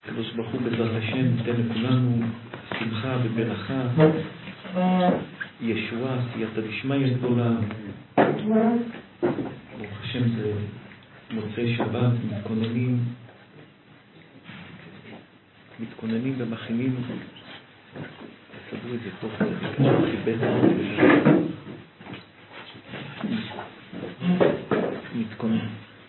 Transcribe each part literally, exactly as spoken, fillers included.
הקדוש ברוך הוא בעזרת השם ייתן לכולנו שמחה וברכה, ישועה, סייעתא דשמיא גדולה. ברוך השם זה מוצאי שבת, מתכוננים, מתכוננים ומכינים. תסדרו את זה טוב, חיבט מתכונן.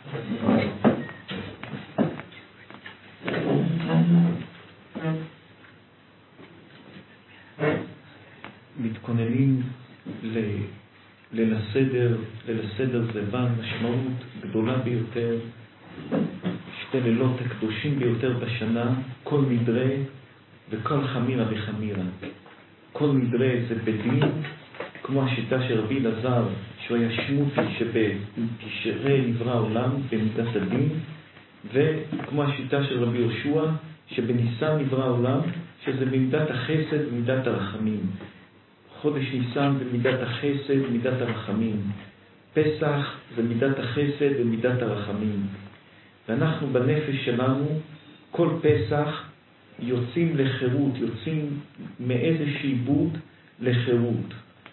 מתכוננים ליל הסדר, ליל הסדר זה בן משמעות גדולה ביותר, שתי לילות הקדושים ביותר בשנה, כל מדרה וכל חמירה וחמירה. כל מדרה זה בדין, כמו השיטה של רבי אלעזר, שהוא היה שמותי שבתשרי נברא העולם במידת הדין, וכמו השיטה של רבי יהושע, שבניסן נברא העולם, שזה במידת החסד ומידת הרחמים. חודש ניסן זה מידת החסד ומידת הרחמים. פסח זה מידת החסד ומידת הרחמים. ואנחנו בנפש שלנו, כל פסח יוצאים לחירות, יוצאים מאיזה שעבוד לחירות.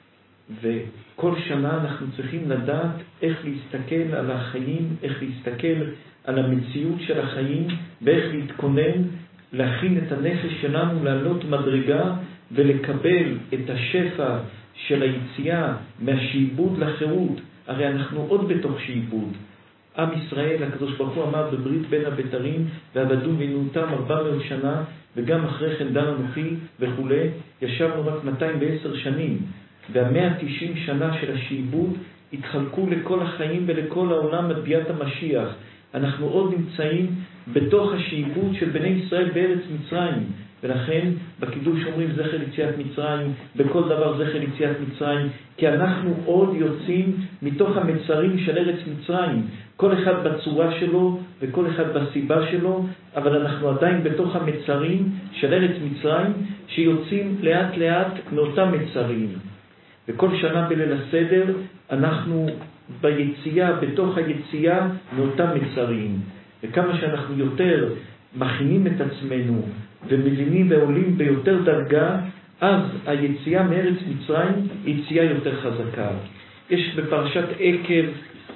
וכל שנה אנחנו צריכים לדעת איך להסתכל על החיים, איך להסתכל על המציאות של החיים, ואיך להתכונן, להכין את הנפש שלנו, לעלות מדרגה ולקבל את השפע של היציאה מהשעבוד לחירות. הרי אנחנו עוד בתוך שעבוד. עם ישראל, הקדוש ברוך הוא אמר בברית בין הבתרים, ועבדו ועינותם ארבע מאות שנה, וגם אחרי כן דן אנוכי וכו', ישבנו רק מאתיים ועשר שנים. וה-מאה ותשעים שנה של השעבוד התחלקו לכל החיים ולכל העולם עד ביאת המשיח. אנחנו עוד נמצאים בתוך השעבוד של בני ישראל בארץ מצרים. ולכן בקידוש אומרים זכר יציאת מצרים, בכל דבר זכר יציאת מצרים, כי אנחנו עוד יוצאים מתוך המצרים של ארץ מצרים, כל אחד בצורה שלו וכל אחד בסיבה שלו, אבל אנחנו עדיין בתוך המצרים של ארץ מצרים שיוצאים לאט לאט מאותם מצרים. וכל שנה בליל הסדר אנחנו ביציאה, בתוך היציאה מאותם מצרים. וכמה שאנחנו יותר מכינים את עצמנו ומבינים ועולים ביותר דרגה, אז היציאה מארץ מצרים היא יציאה יותר חזקה. יש בפרשת עקב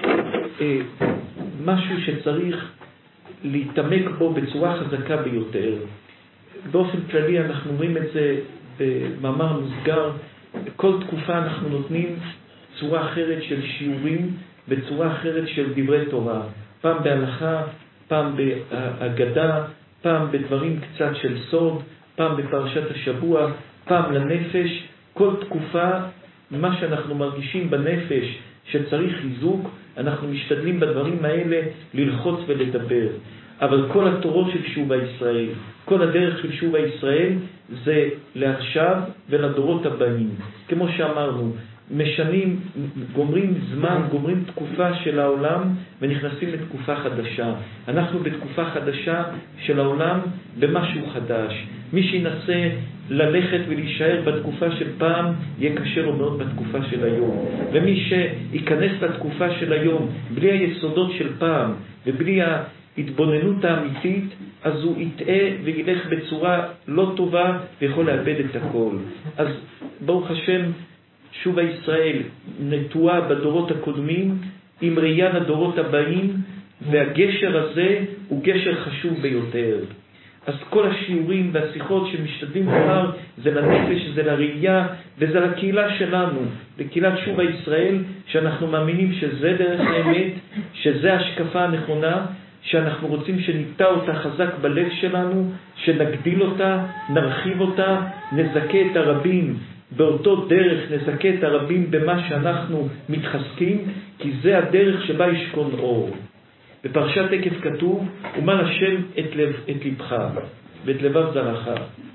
אה, משהו שצריך להתעמק בו בצורה חזקה ביותר. באופן כללי אנחנו רואים את זה במאמר מוסגר, בכל תקופה אנחנו נותנים צורה אחרת של שיעורים וצורה אחרת של דברי תורה. פעם בהלכה, פעם בהגדה, פעם בדברים קצת של סוד, פעם בפרשת השבוע, פעם לנפש. כל תקופה, מה שאנחנו מרגישים בנפש שצריך חיזוק, אנחנו משתדלים בדברים האלה ללחוץ ולדבר. אבל כל התורות של שובה ישראל, כל הדרך של שובה ישראל, זה לעכשיו ולדורות הבאים. כמו שאמרנו, משנים, גומרים זמן, גומרים תקופה של העולם ונכנסים לתקופה חדשה. אנחנו בתקופה חדשה של העולם במשהו חדש. מי שינסה ללכת ולהישאר בתקופה של פעם, יהיה קשה לו מאוד בתקופה של היום. ומי שייכנס לתקופה של היום בלי היסודות של פעם ובלי ההתבוננות האמיתית, אז הוא יטעה וילך בצורה לא טובה ויכול לאבד את הכל. אז ברוך השם, שובה ישראל נטועה בדורות הקודמים עם ראייה לדורות הבאים, והגשר הזה הוא גשר חשוב ביותר. אז כל השיעורים והשיחות שמשתדלים לומר זה לנפש, זה לראייה וזה לקהילה שלנו, לקהילת שובה ישראל, שאנחנו מאמינים שזה דרך האמת, שזה השקפה הנכונה, שאנחנו רוצים שניטע אותה חזק בלב שלנו, שנגדיל אותה, נרחיב אותה, נזכה את הרבים באותו דרך, נזכה את הרבים במה שאנחנו מתחזקים, כי זה הדרך שבה ישכון אור. בפרשת עקב כתוב, ומל השם את, לב, את לבך ואת לבב זרעך.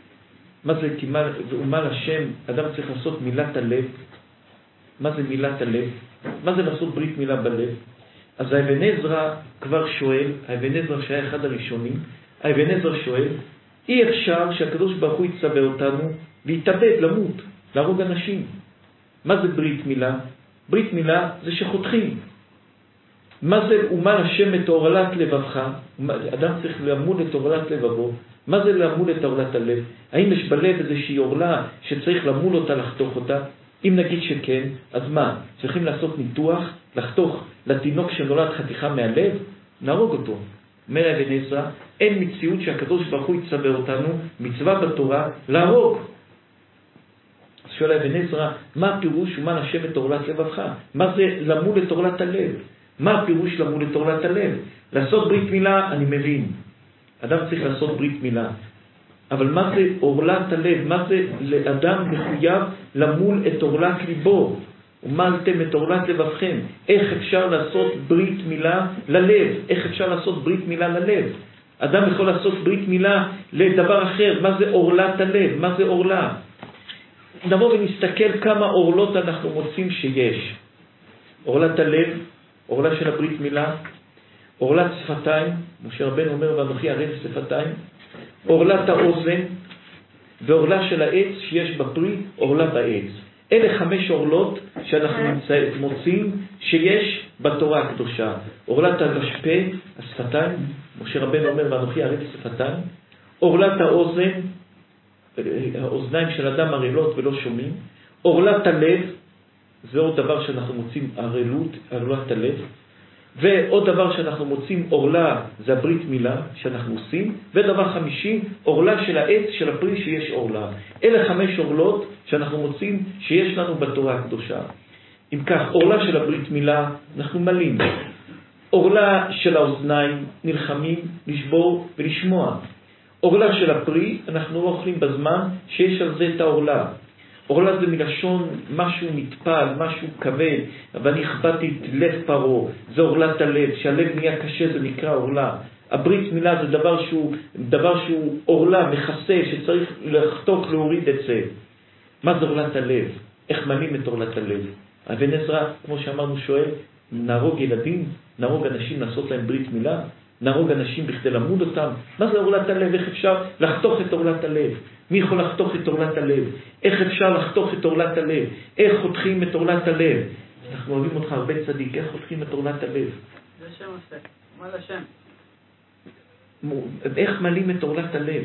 מה זה ומל השם? אדם צריך לעשות מילת הלב. מה זה מילת הלב? מה זה לעשות ברית מילה בלב? אז האבן עזרא כבר שואל, האבן עזרא שהיה אחד הראשונים, האבן עזרא שואל, אי אפשר שהקדוש ברוך הוא יצווה אותנו ויתאבד, למות, להרוג אנשים. מה זה ברית מילה? ברית מילה זה שחותכים. מה זה ומל השם את עורלת לבבך? אדם צריך למול את עורלת לבבו. מה זה למול את עורלת הלב? האם יש בלב איזושהי עורלה שצריך למול אותה, לחתוך אותה? אם נגיד שכן, אז מה? צריכים לעשות ניתוח, לחתוך לתינוק שנולד חתיכה מהלב? נהרוג אותו. אומר אבן עזרא, אין מציאות שהקדוש ברוך הוא יצווה אותנו, מצווה בתורה, להרוג. אז שואל אבן עזרא, מה הפירוש ומה נשם את עורלת לבבך? מה זה למול את עורלת הלב? מה הפירוש למול את עורלת הלב? לעשות ברית מילה, אני מבין. אדם צריך לעשות ברית מילה. אבל מה זה עורלת הלב? מה זה לאדם מחויב למול את עורלת ליבו? ומלתם את עורלת לבבכם. איך אפשר לעשות ברית מילה ללב? איך אפשר לעשות ברית מילה ללב? אדם יכול לעשות ברית מילה לדבר אחר. מה זה עורלת הלב? מה זה עורלה? נבוא ונסתכל כמה עורלות אנחנו מוצאים שיש. עורלת הלב, עורלה של הברית מילה, עורלת שפתיים, משה רבנו אומר ואנוכי ערב שפתיים, עורלת האוזן, ועורלה של העץ שיש בפרי, עורלה בעץ. אלה חמש עורלות שאנחנו מוצאים שיש בתורה הקדושה. עורלת הפה, השפתיים, משה רבנו אומר ואנוכי ערב שפתיים, עורלת האוזן, האוזניים של אדם ערלות ולא שומעים, עורלת הלב, זה עוד דבר שאנחנו מוצאים ערלות, עורלת הלב, ועוד דבר שאנחנו מוצאים עורלה, זה הברית מילה שאנחנו עושים, ודבר חמישי, עורלה של העץ של הפרי שיש עורלה. אלה חמש עורלות שאנחנו מוצאים שיש לנו בתורה הקדושה. אם כך, עורלה של הברית מילה, אנחנו מלאים. עורלה של האוזניים, נלחמים לשבור ולשמוע. עורלה של הפרי, אנחנו לא אוכלים בזמן שיש על זה את העורלה. עורלה זה מלשון משהו מתפל, משהו כבד, ואני הכבדתי את לב פרו, זה עורלת הלב, שהלב נהיה קשה, זה נקרא עורלה. הברית מילה זה דבר שהוא, דבר שהוא עורלה, מכסה, שצריך לחתוך, להוריד את זה. מה זה עורלת הלב? איך מנים את עורלת הלב? אבן עזרא, כמו שאמרנו, שואל, נהרוג ילדים, נהרוג אנשים לעשות להם ברית מילה, נהרוג אנשים בכדי למוד אותם. מה זה עורלת הלב? איך אפשר לחתוך את עורלת הלב? מי יכול לחתוך את עורלת הלב? איך אפשר לחתוך את עורלת הלב? איך חותכים את עורלת הלב? אנחנו אוהבים אותך הרבה צדיק, איך חותכים את עורלת הלב? זה שם עושה, מה לשם? איך מלים את עורלת הלב?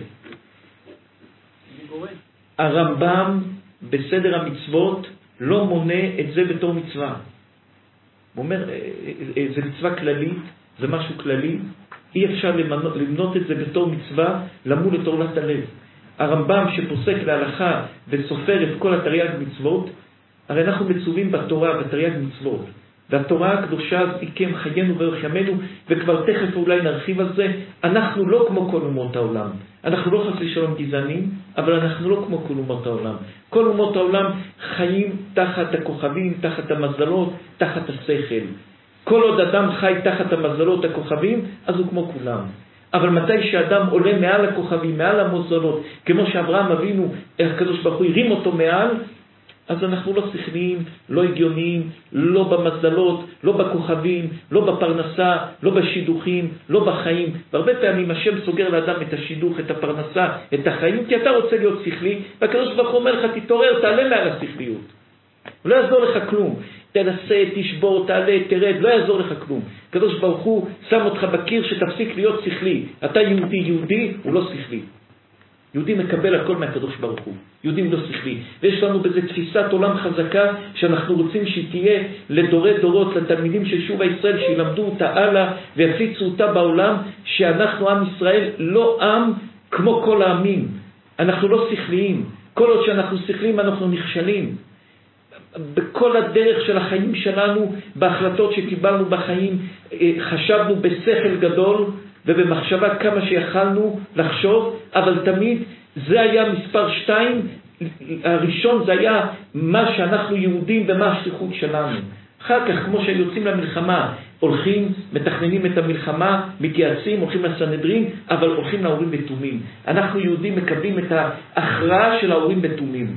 דיבורים. הרמב"ם בסדר המצוות לא מונה את זה בתור מצווה. הוא אומר, זה מצווה כללית, זה משהו כללי, אי אפשר למנות, למנות את זה בתור מצווה למול את עורלת הלב. הרמב"ם שפוסק להלכה וסופר את כל התרי"ג מצוות, הרי אנחנו מצווים בתורה בתרי"ג מצוות, והתורה הקדושה עיקם חיינו ואורך ימינו, וכבר תכף אולי נרחיב על זה. אנחנו לא כמו כל אומות העולם, אנחנו לא חס ושלום גזענים, אבל אנחנו לא כמו כל אומות העולם. כל אומות העולם חיים תחת הכוכבים, תחת המזלות, תחת השכל. כל עוד אדם חי תחת המזלות הכוכבים, אז הוא כמו כולם. אבל מתי שאדם עולה מעל הכוכבים, מעל המזלות, כמו שאברהם אבינו, הקדוש ברוך הוא הרים אותו מעל, אז אנחנו לא שכליים, לא הגיוניים, לא במזלות, לא בכוכבים, לא בפרנסה, לא בשידוכים, לא בחיים. והרבה פעמים השם סוגר לאדם את השידוך, את הפרנסה, את החיים, כי אתה רוצה להיות שכלי, והקדוש ברוך הוא אומר לך, תתעורר, תעלה מעל השכליות. לא יעזור לך כלום. תנסה, תשבור, תעלה, תרד, לא יעזור לך כלום. הקדוש ברוך הוא שם אותך בקיר שתפסיק להיות שכלי. אתה יהודי, יהודי הוא לא שכלי. יהודי מקבל הכל מהקדוש ברוך הוא. יהודי הוא לא שכלי. ויש לנו בזה תפיסת עולם חזקה שאנחנו רוצים שהיא תהיה לדורי דורות, לתלמידים של שוב הישראל, שילמדו אותה הלאה ויפיצו אותה בעולם, שאנחנו עם ישראל לא עם כמו כל העמים. אנחנו לא שכליים. כל עוד שאנחנו שכליים אנחנו נכשלים. בכל הדרך של החיים שלנו, בהחלטות שקיבלנו בחיים, חשבנו בשכל גדול ובמחשבה כמה שיכלנו לחשוב, אבל תמיד זה היה מספר שתיים. הראשון זה היה מה שאנחנו יהודים ומה השליחות שלנו. אחר כך, כמו שיוצאים למלחמה, הולכים, מתכננים את המלחמה, מתייעצים, הולכים לסנהדרין, אבל הולכים להורים בתומים. אנחנו יהודים מקבלים את ההכרעה של ההורים בתומים.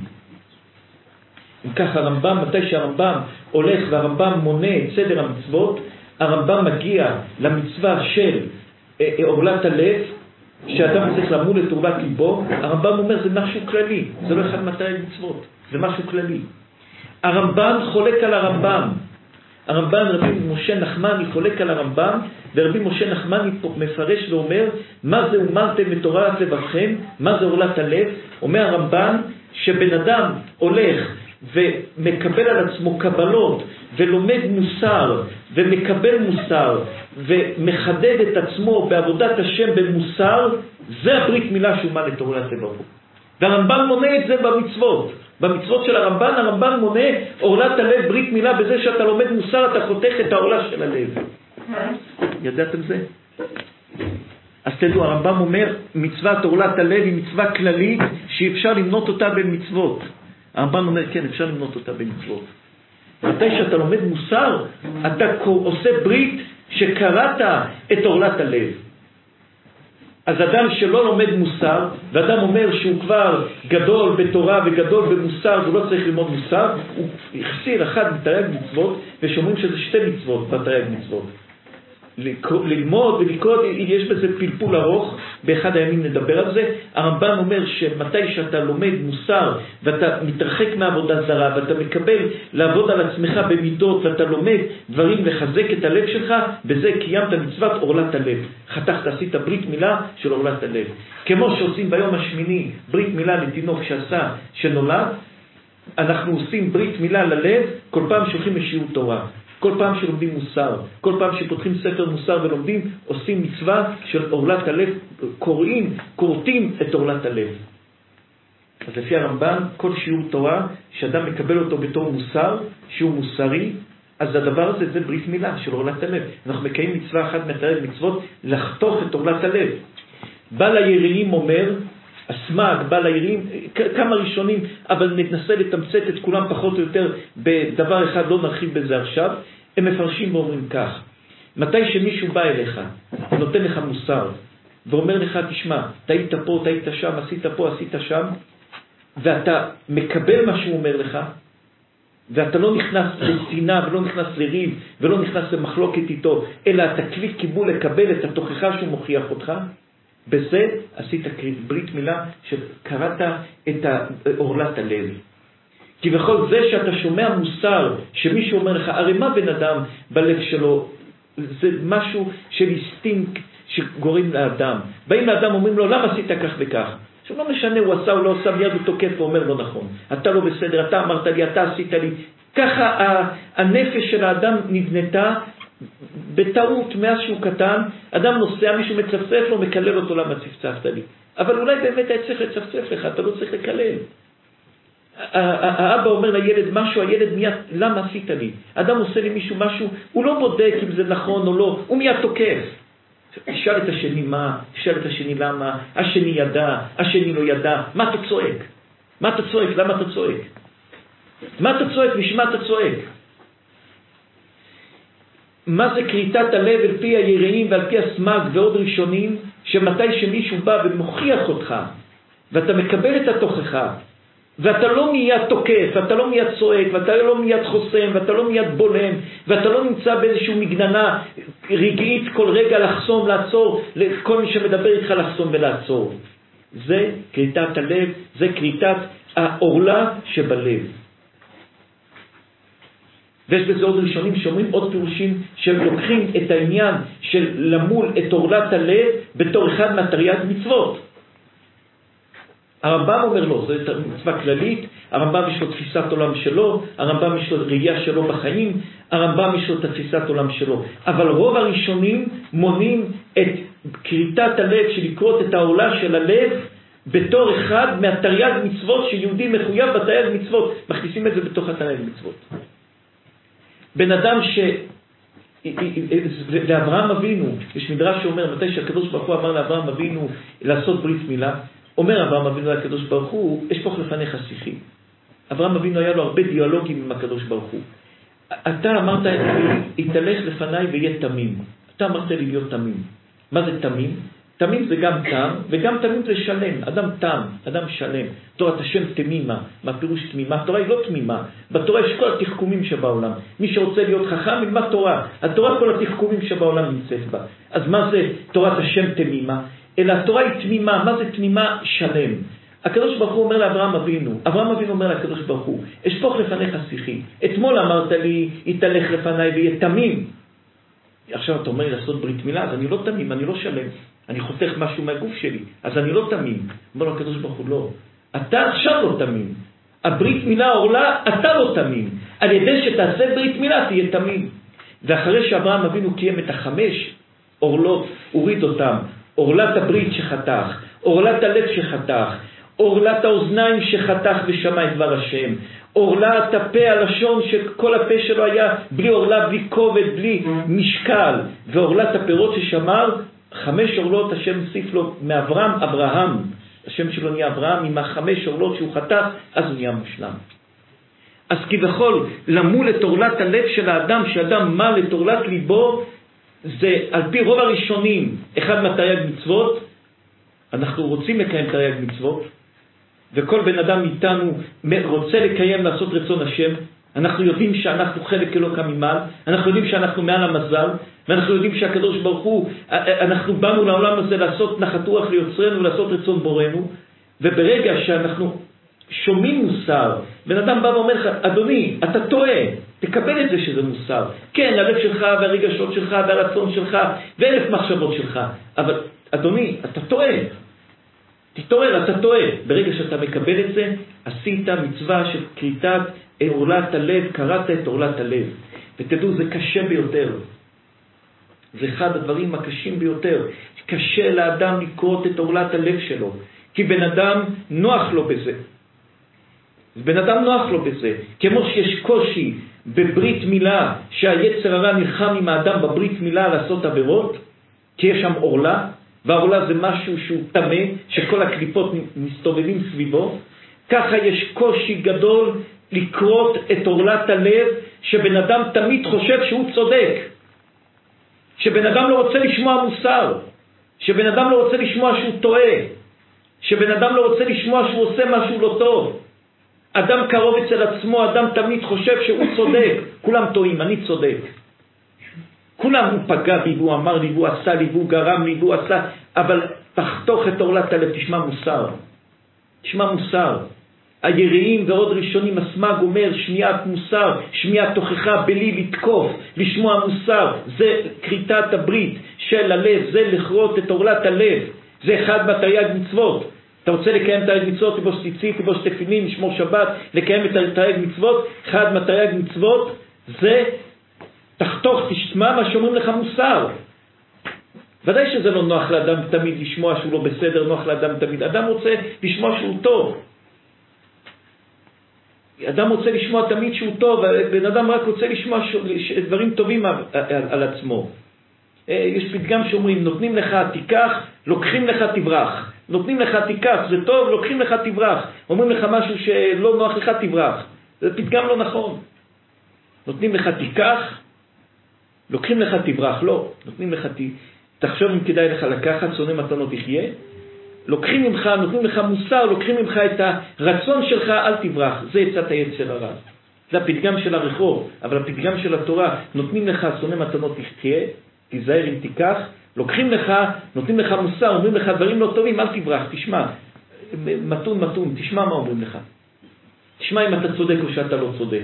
אם כך הרמב"ם, מתי שהרמב"ם הולך והרמב"ם מונה את סדר המצוות, הרמב"ם מגיע למצווה של עורלת הלב, שאדם צריך למול את עורלת ליבו. הרמב"ם אומר זה משהו כללי, זה לא אחד מתי מצוות, זה משהו כללי. הרמב"ם חולק על הרמב"ם. הרמב"ן, רבי משה נחמני חולק על הרמב"ן, ורבי משה נחמני מפרש ואומר, מה זה אומרתם מתורת לבבכם? מה זה עורלת הלב? אומר הרמב"ן, שבן אדם הולך ומקבל על עצמו קבלות, ולומד מוסר, ומקבל מוסר, ומחדד את עצמו בעבודת השם במוסר, זה הברית מילה שהוא מה לתורת לבבו. והרמב"ן מונה את זה במצוות. במצוות של הרמב"ן, הרמב"ן מונה עורלת הלב ברית מילה בזה שאתה לומד מוסר, אתה חותך את העורלה של הלב. ידעתם זה? אז תדעו, הרמב"ם אומר, מצוות עורלת הלב היא מצווה כללית שאפשר למנות אותה במצוות. הרמב"ם אומר, כן, אפשר למנות אותה במצוות. מתי שאתה לומד מוסר, אתה עושה ברית שקראת את עורלת הלב. אז אדם שלא לומד מוסר, ואדם אומר שהוא כבר גדול בתורה וגדול במוסר, הוא לא צריך ללמוד מוסר, הוא יחסיר אחד מתרי"ג מצוות, ושאומרים שזה שתי מצוות בתרי"ג מצוות. ללמוד ולקרוא, יש בזה פלפול ארוך, באחד הימים נדבר על זה. הרמב"ן אומר שמתי שאתה לומד מוסר ואתה מתרחק מעבודה זרה ואתה מקבל לעבוד על עצמך במידות ואתה לומד דברים לחזק את הלב שלך, בזה קיימת מצוות עורלת הלב. חתכת, עשית ברית מילה של עורלת הלב. כמו שעושים ביום השמיני ברית מילה לתינוק שעשה שנולד, אנחנו עושים ברית מילה ללב כל פעם שהולכים לשיעור תורה. כל פעם שלומדים מוסר, כל פעם שפותחים ספר מוסר ולומדים, עושים מצווה של עורלת הלב, קוראים, קוראים את עורלת הלב. אז לפי הרמב"ן, כל שיעור תורה שאדם מקבל אותו בתור מוסר, שיעור מוסרי, אז הדבר הזה זה ברית מילה של עורלת הלב. אנחנו מקיים מצווה אחת מתרי"ג מצוות, לחתוך את עורלת הלב. בעל היראים אומר, הסמ"ג, בעל היראים, כמה ראשונים, אבל ננסה לתמצת את כולם פחות או יותר בדבר אחד, לא נרחיב בזה עכשיו. הם מפרשים ואומרים כך, מתי שמישהו בא אליך, נותן לך מוסר, ואומר לך, תשמע, תהיית פה, תהיית שם, עשית פה, עשית שם, ואתה מקבל מה שהוא אומר לך, ואתה לא נכנס לצינה ולא נכנס לריב ולא נכנס למחלוקת איתו, אלא אתה כלי קיבול לקבל את התוכחה שהוא מוכיח אותך, בזה עשית ברית מילה שקראת את עורלת הלב. כי בכל זה שאתה שומע מוסר שמישהו אומר לך, הרי מה בן אדם בלב שלו? זה משהו של אינסטינקט שגורם לאדם. באים לאדם אומרים לו, למה עשית כך וכך? שהוא לא משנה, הוא עשה או לא עשה, מיד הוא תוקף ואומר לו נכון. אתה לא בסדר, אתה אמרת לי, אתה עשית לי. ככה הנפש של האדם נבנתה בטעות מאז שהוא קטן. אדם נוסע, מישהו מצפצף לו, מקלל אותו, למה צפצפת לי? אבל אולי באמת היה צריך לצפצף לך, אתה לא צריך לקלל. האבא אומר לילד משהו, הילד מיד, למה עשית לי? אדם עושה לי מישהו משהו, הוא לא בודק אם זה נכון או לא, הוא מיד תוקף. תשאל את השני מה, תשאל את השני למה, השני ידע, השני לא ידע, מה אתה צועק? מה אתה צועק? למה אתה צועק? מה אתה צועק? בשמה אתה צועק? מה זה קריטת הלב על פי היראים ועל פי הסמ"ג ועוד ראשונים, שמתי שמישהו בא ומוכיח אותך, ואתה מקבל את התוכחה, ואתה לא מיד תוקף, ואתה לא מיד צועק, ואתה לא מיד חוסם, ואתה לא מיד בולם, ואתה לא נמצא באיזשהו מגננה רגעית כל רגע לחסום, לעצור, לכל מי שמדבר איתך לחסום ולעצור. זה קריטת הלב, זה קריטת העורלה שבלב. ויש בזה עוד ראשונים שאומרים עוד פירושים שהם לוקחים את העניין של למול את עורלת הלב בתור אחד מהתרי"ג מצוות. הרמב"ם אומר לו, זו מצווה כללית, הרמב"ם יש לו תפיסת עולם שלו, הרמב"ם יש לו ראייה שלו בחיים, הרמב"ם יש לו את תפיסת עולם שלו. אבל רוב הראשונים מונים את קריטת הלב של לקרות את העורלה של הלב בתור אחד מהתרי"ג מצוות שיהודי מחויב בתרי"ג מצוות. מכניסים את זה בתוך התרי"ג מצוות. בן אדם ש... לאברהם אבינו, יש מדרש שאומר, מתי שהקדוש ברוך הוא אמר לאברהם אבינו לעשות ברית מילה, אומר אברהם אבינו לקדוש ברוך הוא, יש פה לפניך שיחים. אברהם אבינו היה לו הרבה דיאלוגים עם הקדוש ברוך הוא. אתה אמרת לי, יתהלך לפניי ויהיה תמים. אתה אמרת לי להיות תמים. מה זה תמים? תמים זה גם תם, וגם תמים זה שלם. אדם תם, אדם שלם. תורת השם תמימה. מה פירוש תמימה? התורה היא לא תמימה. בתורה יש כל התחכומים שבעולם. מי שרוצה להיות חכם, ילמד תורה. התורה כל התחכומים שבעולם נמצאת בה. אז מה זה תורת השם תמימה? אלא התורה היא תמימה. מה זה תמימה? שלם. הקדוש ברוך הוא אומר לאברהם אבינו, אברהם אבינו אומר לקדוש ברוך הוא, אשפוך לפניך שיחי. אתמול אמרת לי, יתהלך לפניי ויהיה תמים. עכשיו אתה אומר לי לעשות ברית מילה, אז אני לא תמים, אני לא שלם. אני חותך משהו מהגוף שלי, אז אני לא תמים. אומר לו הקדוש ברוך הוא, לא. אתה עכשיו לא תמים. הברית מילה עורלה, אתה לא תמים. על ידי שתעשה ברית מילה, תהיה תמים. ואחרי שאברהם אבינו קיים את החמש עורלות, הוריד אותם. עורלת הברית שחתך, עורלת הלב שחתך, עורלת האוזניים שחתך ושמע את דבר השם, עורלת הפה, הלשון שכל הפה שלו היה בלי עורלה, בלי כובד, בלי משקל, ועורלת הפירות ששמר, חמש עורלות השם הוסיף לו מאברהם, אברהם. השם שלו נהיה אברהם, עם החמש עורלות שהוא חתך, אז הוא נהיה מושלם. אז כבכל, למול את עורלת הלב של האדם, שאדם מל את עורלת ליבו, זה על פי רוב הראשונים, אחד מהתרי"ג מצוות. אנחנו רוצים לקיים תרי"ג מצוות, וכל בן אדם איתנו רוצה לקיים, לעשות רצון השם. אנחנו יודעים שאנחנו חלק אלוקא ממעל, אנחנו יודעים שאנחנו מעל המזל, ואנחנו יודעים שהקדוש ברוך הוא, אנחנו באנו לעולם הזה לעשות נחת רוח ליוצרנו, לעשות רצון בורנו. וברגע שאנחנו שומעים מוסר, בן אדם בא ואומר לך, אדוני, אתה טועה, תקבל את זה שזה מוסר. כן, הלב שלך והרגשות שלך והרצון שלך ואלף מחשבות שלך, אבל אדוני, אתה טועה. תתעורר, אתה טועה. ברגע שאתה מקבל את זה, עשית מצווה של כריתת עורלת הלב, קראת את עורלת הלב. ותדעו, זה קשה ביותר. זה אחד הדברים הקשים ביותר. קשה לאדם לקרות את עורלת הלב שלו, כי בן אדם נוח לו בזה. בן אדם נוח לו בזה. כמו שיש קושי בברית מילה, שהיצר הרע נלחם עם האדם בברית מילה לעשות עבירות, כי יש שם עורלה, והעורלה זה משהו שהוא תמה, שכל הקליפות מסתובבים סביבו. ככה יש קושי גדול לקרות את עורלת הלב, שבן אדם תמיד חושב שהוא צודק, שבן אדם לא רוצה לשמוע מוסר, שבן אדם לא רוצה לשמוע שהוא טועה, שבן אדם לא רוצה לשמוע שהוא עושה משהו לא טוב. אדם קרוב אצל עצמו, אדם תמיד חושב שהוא צודק. כולם טועים, אני צודק. כולם, הוא פגע בי, הוא אמר לי, הוא עשה לי, הוא גרם לי, הוא עשה, אבל תחתוך את עורלת הלב, תשמע מוסר. תשמע מוסר. היראים ועוד ראשונים, הסמ"ג אומר, שמיעת מוסר, שמיעת תוכחה בלי לתקוף, לשמוע מוסר, זה כריתת הברית של הלב, זה לכרות את עורלת הלב. זה אחד מהתרי"ג מצוות. אתה רוצה לקיים תרי"ג מצוות, תלבוש ציצית, תלבוש תפילין, לשמור שבת, לקיים את תרי"ג מצוות, אחד מהתרי"ג מצוות זה תחתוך, תשמע מה שאומרים לך מוסר. ודאי שזה לא נוח לאדם תמיד לשמוע שהוא לא בסדר, נוח לאדם תמיד. אדם רוצה לשמוע שהוא טוב. אדם רוצה לשמוע תמיד שהוא טוב, בן אדם רק רוצה לשמוע דברים טובים על, על, על עצמו. יש פתגם שאומרים, נותנים לך תיקח, לוקחים לך תברח. נותנים לך תיקח, זה טוב, לוקחים לך תברח. אומרים לך משהו שלא נוח לך תברח. זה פתגם לא נכון. נותנים לך תיקח, לוקחים לך תברח. לא, נותנים לך תיקח. תחשוב אם כדאי לך לקחת, שונא מתנות תחיה. לוקחים ממך, נותנים לך מוסר, לוקחים ממך את הרצון שלך, אל תברח. זה יצאת היצר הרע. זה הפתגם של הרחוב, אבל הפתגם של התורה, נותנים לך, שונא מתנות תחיה, תיזהר אם תיקח, לוקחים לך, נותנים לך מוסר, אומרים לך דברים לא טובים, אל תברח, תשמע. מתון מתון, תשמע מה אומרים לך. תשמע אם אתה צודק או שאתה לא צודק.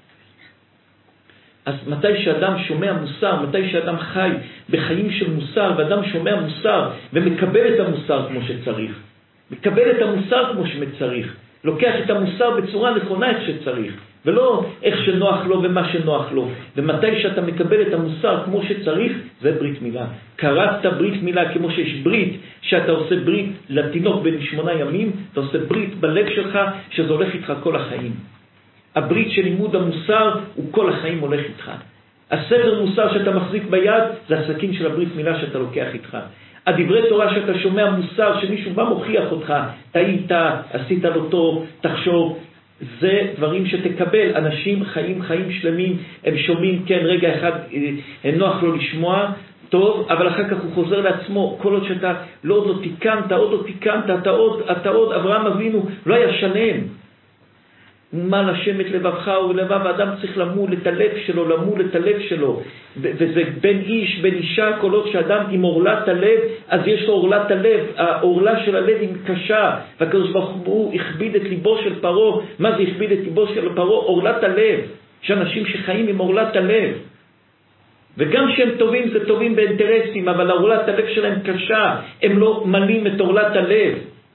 אז מתי שאדם שומע מוסר, מתי שאדם חי בחיים של מוסר, ואדם שומע מוסר ומקבל את המוסר כמו שצריך, מקבל את המוסר כמו שצריך, לוקח את המוסר בצורה נכונה איך שצריך, ולא איך שנוח לו ומה שנוח לו. ומתי שאתה מקבל את המוסר כמו שצריך, זה ברית מילה. קראת ברית מילה כמו שיש ברית, שאתה עושה ברית לתינוק בן שמונה ימים, אתה עושה ברית בלב שלך, שזה הולך איתך כל החיים. הברית של לימוד המוסר הוא כל החיים הולך איתך. הספר מוסר שאתה מחזיק ביד, זה הסכין של הברית מילה שאתה לוקח איתך. הדברי תורה שאתה שומע מוסר, שמישהו בא מוכיח אותך, טעית, עשית לו טוב, תחשוב, זה דברים שתקבל. אנשים חיים חיים שלמים, הם שומעים, כן, רגע אחד נוח לו לשמוע, טוב, אבל אחר כך הוא חוזר לעצמו. כל עוד שאתה לא עוד לא תיקנת, עוד לא תיקנת, אתה עוד, אתה עוד, אברהם אבינו לא היה שלם. מה לשם את לבבך ולבב האדם צריך למול את הלב שלו, למול את הלב שלו. וזה בין איש, בין אישה, כל עוד שאדם עם אורלת הלב, אז יש לו אורלת הלב. האורלה של הלב היא קשה, והקדוש ברוך הוא הכביד את ליבו של פרעה. מה זה הכביד את ליבו של פרעה? אורלת הלב. יש אנשים שחיים עם אורלת הלב. וגם שהם טובים, זה טובים באינטרסים, אבל אורלת הלב שלהם קשה. הם לא מלאים את אורלת הלב.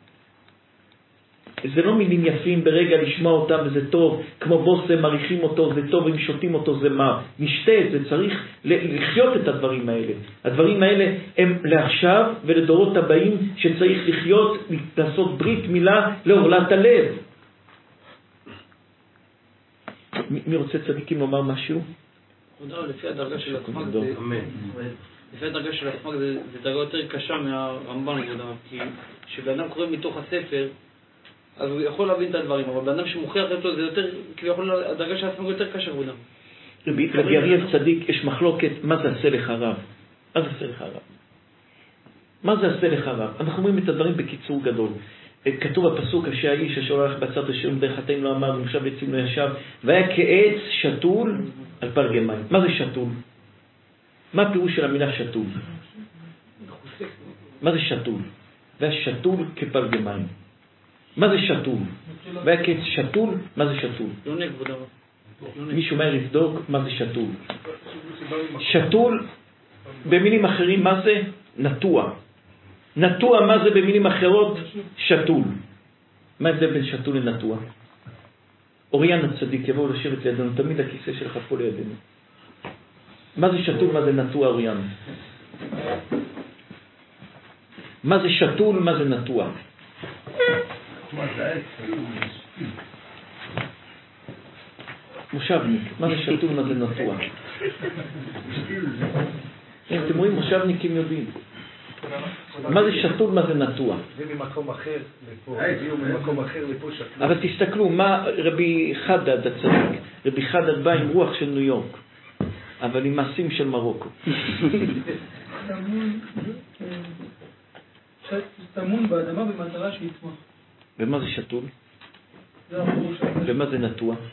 זה לא מילים יפים ברגע לשמוע אותם וזה טוב, כמו בוסם מריחים אותו, זה טוב, אם שותים אותו זה מה. נשתה, זה צריך לחיות את הדברים האלה. הדברים האלה הם לעכשיו ולדורות הבאים שצריך לחיות, לעשות ברית מילה לאורלת הלב. מי רוצה צדיקים לומר משהו? לפי הדרגה של הסמ"ג זה... לפי הדרגה של הסמ"ג זה דרגה יותר קשה מהרמב"ן, כי כשבאדם קורא מתוך הספר אז הוא יכול להבין את הדברים, אבל באדם שמוכיח אותו זה יותר, כביכול הדרגה של הסמ"ג יותר קשה כבודם. רבי אריאל צדיק, יש מחלוקת, מה זה עשה לך רב? מה זה עשה לך רב? מה זה עשה לך רב? אנחנו אומרים את הדברים בקיצור גדול. כתוב בפסוק, אשר האיש אשר הולך בצד אשר דרך חטאים לא אמר, ומושב עצים לא ישב, והיה כעץ שתול על פלגי מים. מה זה שתול? מה הפירוש של המילה שתול? מה זה שתול? והיה שתול כפלגי מים. מה זה שתול? והיה כעץ שתול, מה זה שתול? יונק בודבר. מישהו אומר לבדוק מה זה שתול. שתול, במילים אחרים, מה זה? נטוע. נטוע, מה זה במילים אחרות? שתול. מה ההבדל בין שתול לנטוע? אוריין הצדיק יבואו לשבת לידינו, תמיד הכיסא שלך פה לידינו. מה זה שתול, מה זה נטוע, אוריין? מה זה שתול, מה זה נטוע? מושבניק, מה זה שתול, מה זה נטוע? אתם רואים, מושבניקים יודעים. מה זה שתול, מה זה נטוע? זה ממקום אחר לפה, הביאו ממקום אחר לפה שתול. אבל תסתכלו, מה רבי חדד הצדיק? רבי חדד בא עם רוח של ניו יורק, אבל עם מעשים של מרוקו. טמון באדמה במטרה שיצמח. ומה זה שתול? זה הפירוש. ומה זה נטוע? זה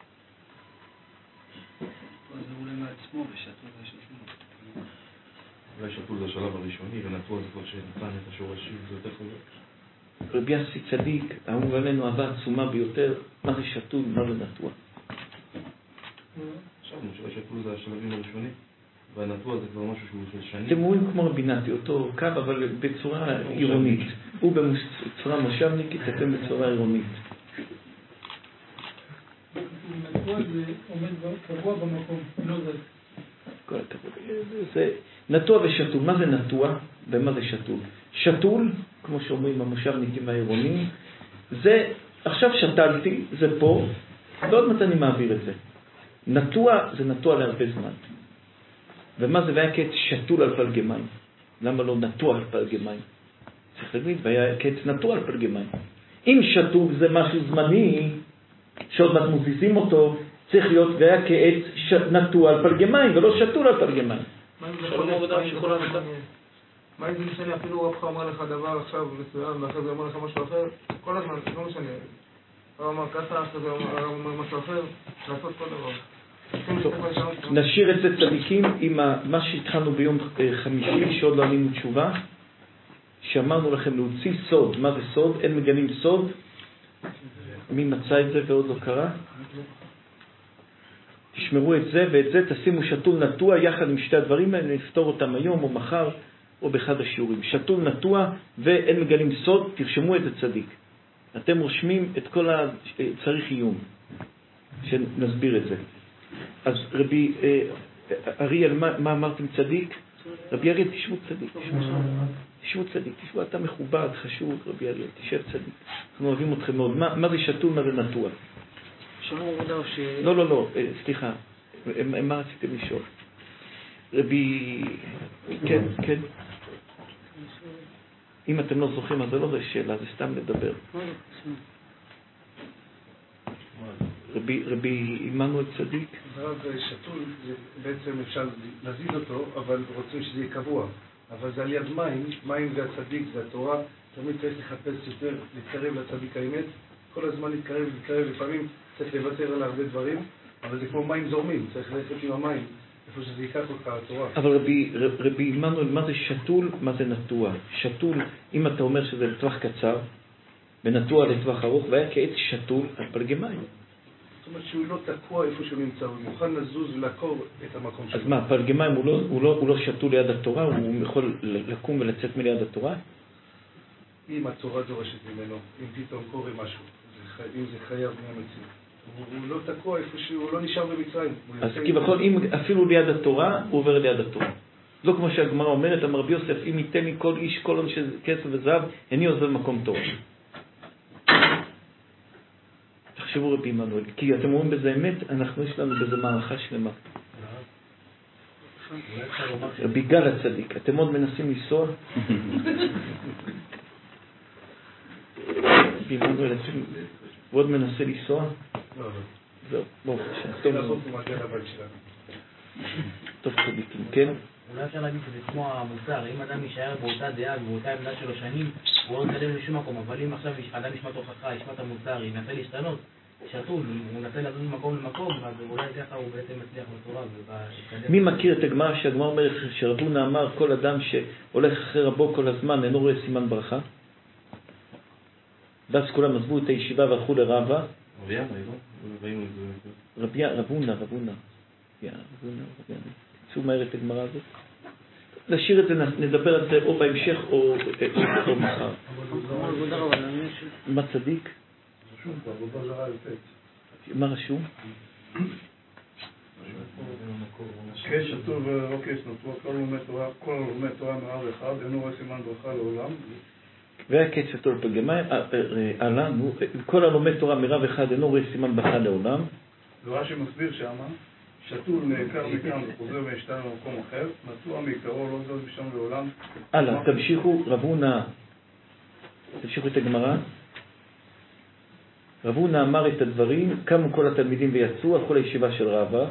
אולי מעצמו ושתול זה שתול. אולי שתול זה השלב הראשוני, ונטוע זה כבר שנתן את השורשים, זה יותר חזק. רבי יסי צדיק, אמרו עלינו אהבה עצומה ביותר, מה זה שתול, מה זה נטוע? חשבנו שהשתול זה השלבים הראשונים, והנטוע זה כבר משהו שהוא של שנים. אתם רואים כמו רבי נתי, אותו קו, אבל בצורה עירונית. הוא בצורה מושבניקית, אתם בצורה עירונית. נטוע זה עומד קבוע במקום, לא זה. כל הכבוד. זה נטוע ושתול. מה זה נטוע ומה זה שתול? שתול, כמו שאומרים במושבניקים העירוניים, זה, עכשיו שתלתי, זה פה, ועוד מעט אני מעביר את זה. נטוע זה נטוע להרבה זמן. ומה זה והיה כעץ שתול על פלגי מים? למה לא נטוע על פלגי מים? צריך להגיד, והיה כעץ נטוע על פלגי מים. אם שתול זה משהו זמני, שעוד מעט מוזיזים אותו, צריך להיות והיה כעץ נטוע על פלגי מים, ולא שתול על פלגי מים. מה אם זה משנה? אפילו רבך אומר לך דבר עכשיו מסוים, ואחרי זה אומר לך משהו אחר, כל הזמן, לא משנה. הוא אמר ככה, אחרי זה אומר משהו אחר, לעשות כל דבר. נשאיר את זה צדיקים עם מה שהתחלנו ביום חמישי, שעוד לא ענינו תשובה, שאמרנו לכם להוציא סוד. מה זה סוד? אין מגלים סוד. מי מצא את זה ועוד לא קרה? תשמרו את זה ואת זה, תשימו שתול נטוע יחד עם שתי הדברים האלה, נפתור אותם היום או מחר או באחד השיעורים. שתול נטוע ואין מגלים סוד, תרשמו את זה צדיק. אתם רושמים את כל ה... צריך עיון, שנסביר את זה. אז רבי אריאל, מה, מה אמרתם צדיק? רבי אריאל, תשבו צדיק, תשבו צדיק, תשבו, אתה מכובד, חשוב, רבי אריאל, תשב צדיק. אנחנו אוהבים אתכם מאוד. מה, מה זה שתול, מה זה נטוע? לא, לא, לא, סליחה, מה רציתם לשאול? רבי, כן, כן. אם אתם לא זוכרים, אז זה לא זה שאלה, זה סתם לדבר. רבי, רבי עמנואל צדיק. הרב שתול, בעצם אפשר להזיז אותו, אבל רוצים שזה יהיה קבוע. אבל זה על יד מים, מים זה הצדיק, זה התורה. תמיד צריך לחפש יותר, להתקרב לצדיק האמת, כל הזמן להתקרב, להתקרב, לפעמים צריך לוותר על הרבה דברים, אבל זה כמו מים זורמים, צריך ללכת עם המים, איפה שזה ייקח אותך התורה. אבל רבי, רבי עמנואל, מה זה שתול, מה זה נטוע? שתול, אם אתה אומר שזה לטווח קצר, ונטוע לטווח ארוך, והיה כעץ שתול על פלגי מים. זאת אומרת שהוא לא תקוע איפה שהוא נמצא, הוא מוכן לזוז ולעקור את המקום שלו. אז מה, פלגי מים הוא לא, הוא לא, הוא לא שתול ליד התורה, הוא יכול לקום ולצאת מליד התורה? אם התורה דורשת ממנו, אם פתאום קורה משהו, אם זה חייב מהמציאות. הוא לא תקוע איפה שהוא לא נשאר במצרים. אז כביכול, אם אפילו ליד התורה, הוא עובר ליד התורה. לא כמו שהגמרא אומרת, אמר רבי יוסף, אם ייתן לי כל איש כל אנשי כסף וזהב, איני עוזב מקום טוב. תחשבו רבי עמנואל, כי אתם רואים בזה אמת, אנחנו יש לנו בזה מערכה שלמה. רבי גל הצדיק, אתם עוד מנסים לנסוע? רבי עמנואל, הוא עוד מנסה לנסוע? לא, לא. זהו, בואו, טוב. טוב צדיקים, כן? אולי אפשר להגיד שזה כמו המוסר, אם אדם יישאר באותה דעה ובאותה עמדה שלו שנים, הוא לא מתקדם לשום מקום, אבל אם עכשיו אדם ישמע תוכחה, ישמע את המוסר, ינסה להשתנות, שתול, הוא ננסה לזוז ממקום למקום, אז אולי ככה הוא בעצם מצליח בתורה. מי מכיר את הגמרא שהגמרא אומרת שרב הונא אמר כל אדם שהולך אחרי רבו כל הזמן אינו רואה סימן ברכה? ואז כולם עזבו את הישיבה והלכו לרבה. רבי רב הונא, רב הונא. תצאו מהר את הגמרא הזאת. נשאיר את זה, נדבר על זה או בהמשך או מחר. מה צדיק? מה רשום? כעץ שתול ולא כעץ נטוע, כל לומד תורה מאב אחד, אינו רואה סימן ברכה לעולם. והיה כעץ שתול פלגי מים, הלאה, כל הלומד תורה מרב אחד אינו רואה סימן ברכה לעולם. ורש"י מסביר שמה, שתול נעקר מכאן וחוזר ונשתנה למקום אחר, נטוע מעיקרו לא זז משם לעולם. הלאה, תמשיכו, רב הונא, תמשיכו את הגמרא. רב הונא אמר את הדברים, קמו כל התלמידים ויצאו, הלכו לישיבה של רבא.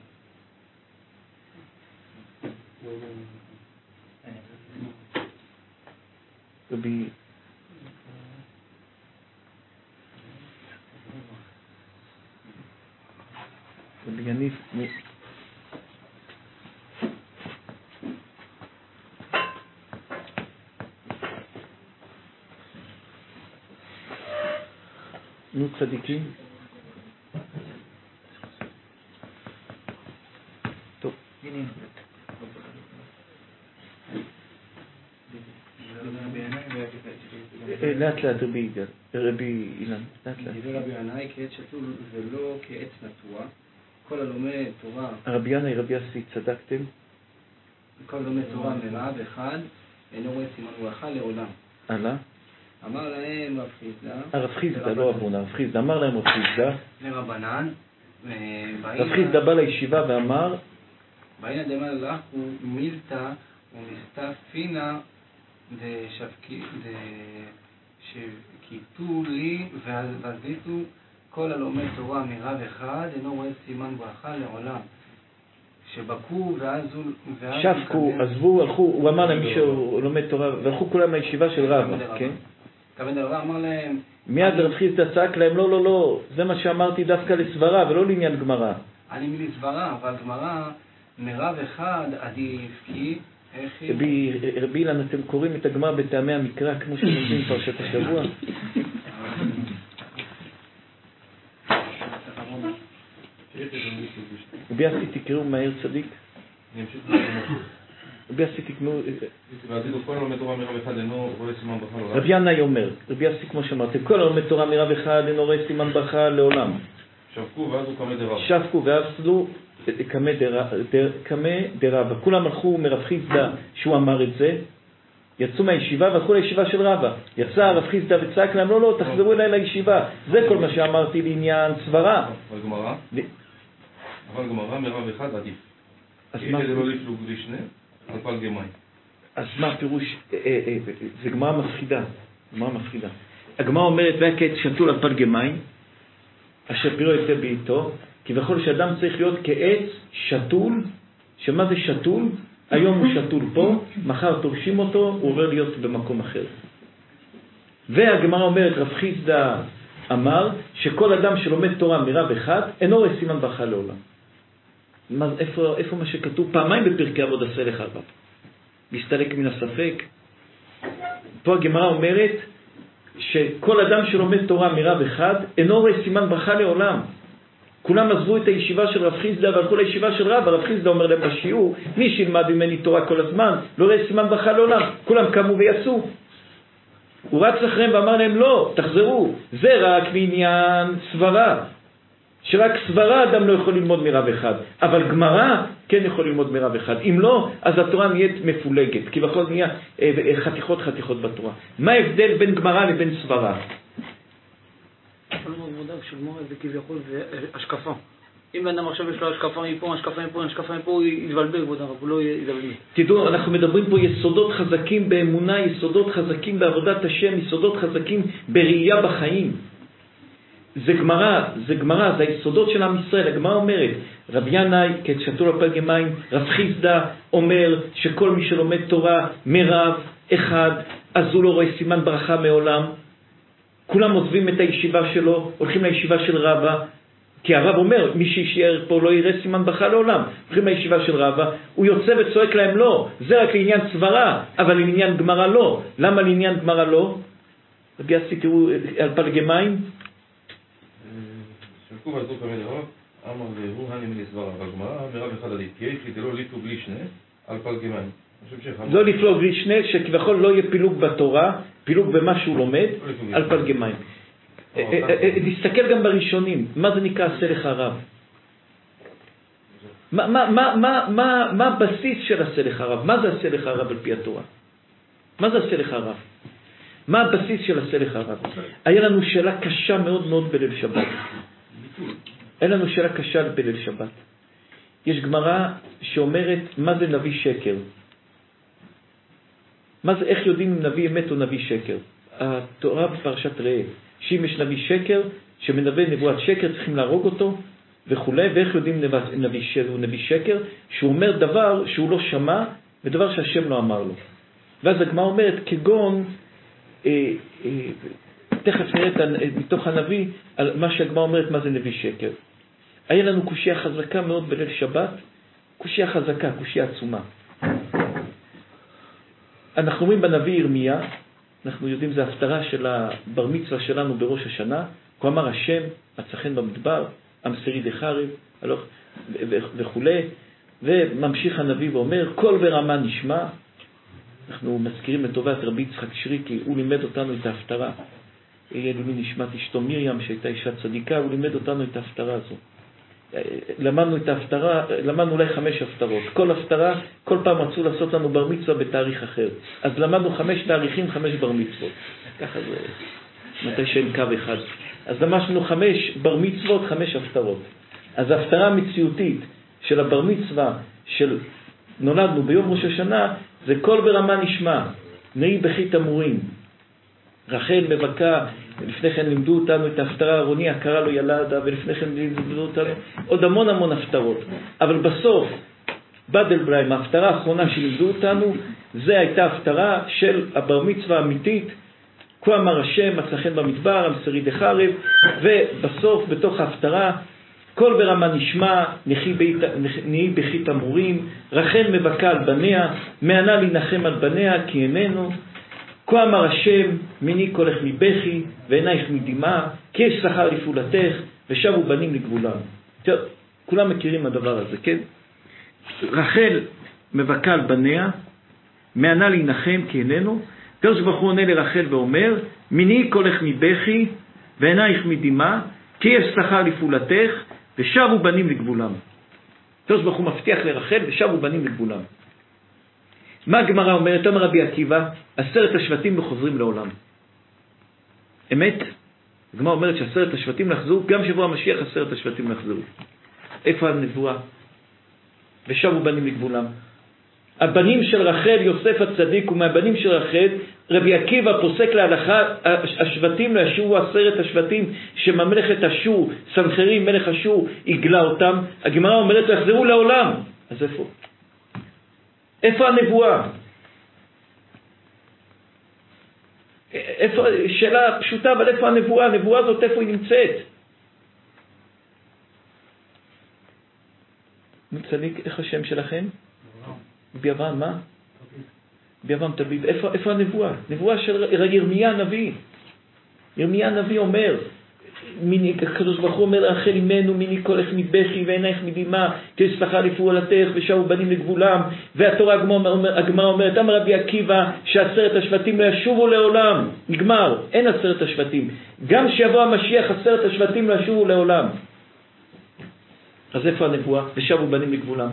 רבי רבי יניב נו צדיקים. טוב. לאט לאט רבי יגאל, רבי אילן, לאט לאט. דיבר רבי ינאי כעץ שתול ולא כעץ נטוע. כל הלומד תורה... רבי ינאי, רבי יסי, צדקתם? כל הלומד תורה מרב אחד, אינו רואה סימן ברכה לעולם. הלאה. אמר להם רב חיסדא, הרב חיסדא, לא רב הונא, רב חיסדא, אמר להם רב חיסדא, לרבנן, רב חיסדא בא לישיבה ואמר, בעין דמא לך הוא מילתא ומסתפינה שכיתו לי ועזיתו כל הלומד תורה מרב אחד אינו רואה סימן ברכה לעולם. שבקו ועזו... שפקו, עזבו, הלכו, הוא אמר להם מי שלומד תורה, והלכו כולם לישיבה של רב, כן? כבד הרב אמר להם... מיד רב חיסדא צעק להם, לא, לא, לא, זה מה שאמרתי דווקא לסברה ולא לעניין גמרא. אני מלסברה, אבל גמרא מרב אחד עדיף, כי... רבי אילן, אתם קוראים את הגמרא בטעמי המקרא כמו שלומדים פרשת השבוע? רבי אסי תקראו מהר צדיק. רבי אסי תקראו... רבי ינאי אומר, רבי אסי כמו שאמרתם, כל הלומד תורה מרב אחד אינו רואה סימן ברכה לעולם. שבקו ואז הוא קמא דרבא. שבקו ואז הוא קמא דרבא. כולם הלכו מרב חיסדא שהוא אמר את זה, יצאו מהישיבה והלכו לישיבה של רבא. יצא רב חיסדא וצעק להם, לא, לא, תחזרו אליי לישיבה. זה כל מה שאמרתי לעניין סברה. אבל גמרא? אבל גמרא מרב אחד עדיף. כי כדי לא לפלוג לשני, על פלגי מים. אז מה הפירוש? זה גמרא מפחידה. גמרא מפחידה. הגמרא אומרת, והיה כעץ שתול על פלגי מים, אשר פירו יצא בעיתו, כי בכל שאדם צריך להיות כעץ שתול, שמה זה שתול? היום הוא שתול פה, מחר תורשים אותו, הוא עובר להיות במקום אחר. והגמרא אומרת, רב חיסדא אמר שכל אדם שלומד תורה מרב אחד אינו רואה סימן ברכה לעולם. מה, איפה, איפה מה שכתוב? פעמיים בפרקי אבות עשה לך רב. מסתלק מן הספק. פה הגמרא אומרת שכל אדם שלומד תורה מרב אחד אינו רואה סימן ברכה לעולם. כולם עזבו את הישיבה של רב חיסדא והלכו לישיבה של רב. הרב חיסדא אומר להם בשיעור, מי שילמד ממני תורה כל הזמן לא רואה סימן ברכה לעולם. כולם קמו ויצאו. הוא רץ אחריהם ואמר להם לא, תחזרו, זה רק בעניין סברה, שרק סברה אדם לא יכול ללמוד מרב אחד, אבל גמרא כן יכול ללמוד מרב אחד. אם לא, אז התורה נהיית מפולגת, כי בכל נהיה חתיכות חתיכות בתורה. מה ההבדל בין גמרא לבין סברה? כל מודע של מורה זה כביכול זה השקפה. אם אדם עכשיו יש לו השקפה מפה, השקפה מפה, השקפה מפה, הוא יתבלבל, הוא לא יתבלבל. תדעו, אנחנו מדברים פה יסודות חזקים באמונה, יסודות חזקים בעבודת השם, יסודות חזקים בראייה בחיים. זה גמרא, זה גמרא, זה היסודות של עם ישראל. הגמרא אומרת, רבי ינאי, כשתו על פלגי מים, רב חיסדא אומר שכל מי שלומד תורה מרב אחד, אז הוא לא רואה סימן ברכה מעולם. כולם עוזבים את הישיבה שלו, הולכים לישיבה של רבא, כי הרב אומר, מי שישאר פה לא יראה סימן ברכה לעולם. הולכים לישיבה של רבא, הוא יוצא וצועק להם לא, זה רק לעניין סברה, אבל לעניין גמרא לא. למה לעניין גמרא לא? רבי יסי, תראו על פלגי מים. שלקו ועזו כמד הרב, אמר והוא הני מלסבר בגמרא, מרב אחד עדיף, כי יש לי תלו ליפלו בלי שני, על פלגי מים. לא לפלוג בלי שני, שכביכול לא יהיה פילוג בתורה, פילוג במה שהוא לומד, על פלגי מים. תסתכל גם בראשונים, מה זה נקרא עשה לך רב? מה הבסיס של עשה לך רב? מה זה עשה לך רב על פי התורה? מה זה עשה לך רב? מה הבסיס של עשה לך רב? היה לנו שאלה קשה מאוד מאוד בליל שבת. היה לנו שאלה קשה בליל שבת. יש גמרא שאומרת מה זה נביא שקר. מה זה, איך יודעים אם נביא אמת או נביא שקר? התורה בפרשת ראה, שאם יש נביא שקר, שמנבא נבואת שקר, צריכים להרוג אותו וכו'. ואיך יודעים נביא שקר, הוא נביא שקר? שהוא אומר דבר שהוא לא שמע, ודבר שהשם לא אמר לו. ואז הגמרא אומרת, כגון, אה, אה, תכף נראית מתוך הנביא, על מה שהגמרא אומרת מה זה נביא שקר. היה לנו קושיה חזקה מאוד בליל שבת, קושיה חזקה, קושיה עצומה. אנחנו אומרים בנביא ירמיה, אנחנו יודעים זה הפטרה של הבר מצווה שלנו בראש השנה, כה אמר השם, מצא חן במדבר, עם שריד החרב, וכו'. וממשיך הנביא ואומר, כל ברמה נשמע. אנחנו מזכירים לטובת רבי יצחק שריקי, הוא לימד אותנו את ההפטרה. ידעו לי נשמת אשתו מרים, שהייתה אישה צדיקה, הוא לימד אותנו את ההפטרה הזו. למדנו את ההפטרה, למדנו אולי חמש הפטרות. כל הפטרה, כל פעם רצו לעשות לנו בר מצווה בתאריך אחר. אז למדנו חמש תאריכים, חמש בר מצוות. ככה זה, מתי שאין קו אחד. אז למדנו חמש בר מצוות, חמש הפטרות. אז ההפטרה המציאותית של הבר מצווה, של נולדנו ביום ראש השנה, זה כל ברמה נשמע, נהי בכי תמורים. רחל מבכה, לפני כן לימדו אותנו את ההפטרה הרוני, הקרא לו ילדה, ולפני כן לימדו אותנו עוד המון המון הפטרות. אבל בסוף, בדלבריים, ההפטרה האחרונה שלימדו אותנו, זה הייתה הפטרה של הבר מצווה האמיתית, כה אמר השם, מצא חן במדבר, עם שריד החרב, ובסוף, בתוך ההפטרה, כל ברמה נשמע, נהי בכי תמורים, רחל מבכה על בניה, מענה להנחם על בניה, כי איננו, כה אמר השם, מיני קולך מבכי, ועינייך מדמעה, כי יש שכר לפעולתך, ושבו בנים לגבולם. טוב, כולם מכירים הדבר הזה, כן? רחל מבכה על בניה, מענה להנחם, כי איננו, הקדוש ברוך הוא עונה לרחל ואומר, מיני קולך מבכי, ועינייך מדמעה, כי יש שכר לפעולתך, ושבו בנים לגבולם. הקדוש ברוך הוא מבטיח לרחל, ושבו בנים לגבולם. מה הגמרא אומרת? אומר רבי עקיבא, עשרת השבטים לא חוזרים לעולם. אמת? הגמרא אומרת שעשרת השבטים לחזרו, גם שבוע המשיח עשרת השבטים לחזרו. איפה הנבואה? ושבו בנים לגבולם. הבנים של רחל, יוסף הצדיק, ומהבנים של רחל, רבי עקיבא פוסק להלכה, השבטים לא ישובו עשרת השבטים, שממלכת אשור, סנחריב מלך אשור, יגלה אותם. הגמרא אומרת לחזרו לעולם. אז איפה? איפה הנבואה? איפה, שאלה פשוטה, אבל איפה הנבואה? הנבואה הזאת, איפה היא נמצאת? צדיק, איך השם שלכם? ביוון, מה? ביוון תביב. איפה, איפה הנבואה? נבואה של ירמיה הנביא. ירמיה הנביא אומר, מיני, הקדוש ברוך הוא אומר, רחל אמנו, מיני קולך מבכי ועינייך מדמעה, תשמחה לפעולתך ושבו בנים לגבולם. והתורה הגמרא אומרת, אמר רבי עקיבא, שעשרת השבטים לא ישובו לעולם. נגמר, אין עשרת השבטים. גם שיבוא המשיח, עשרת השבטים לא ישובו לעולם. אז איפה הנבואה? ושבו בנים לגבולם.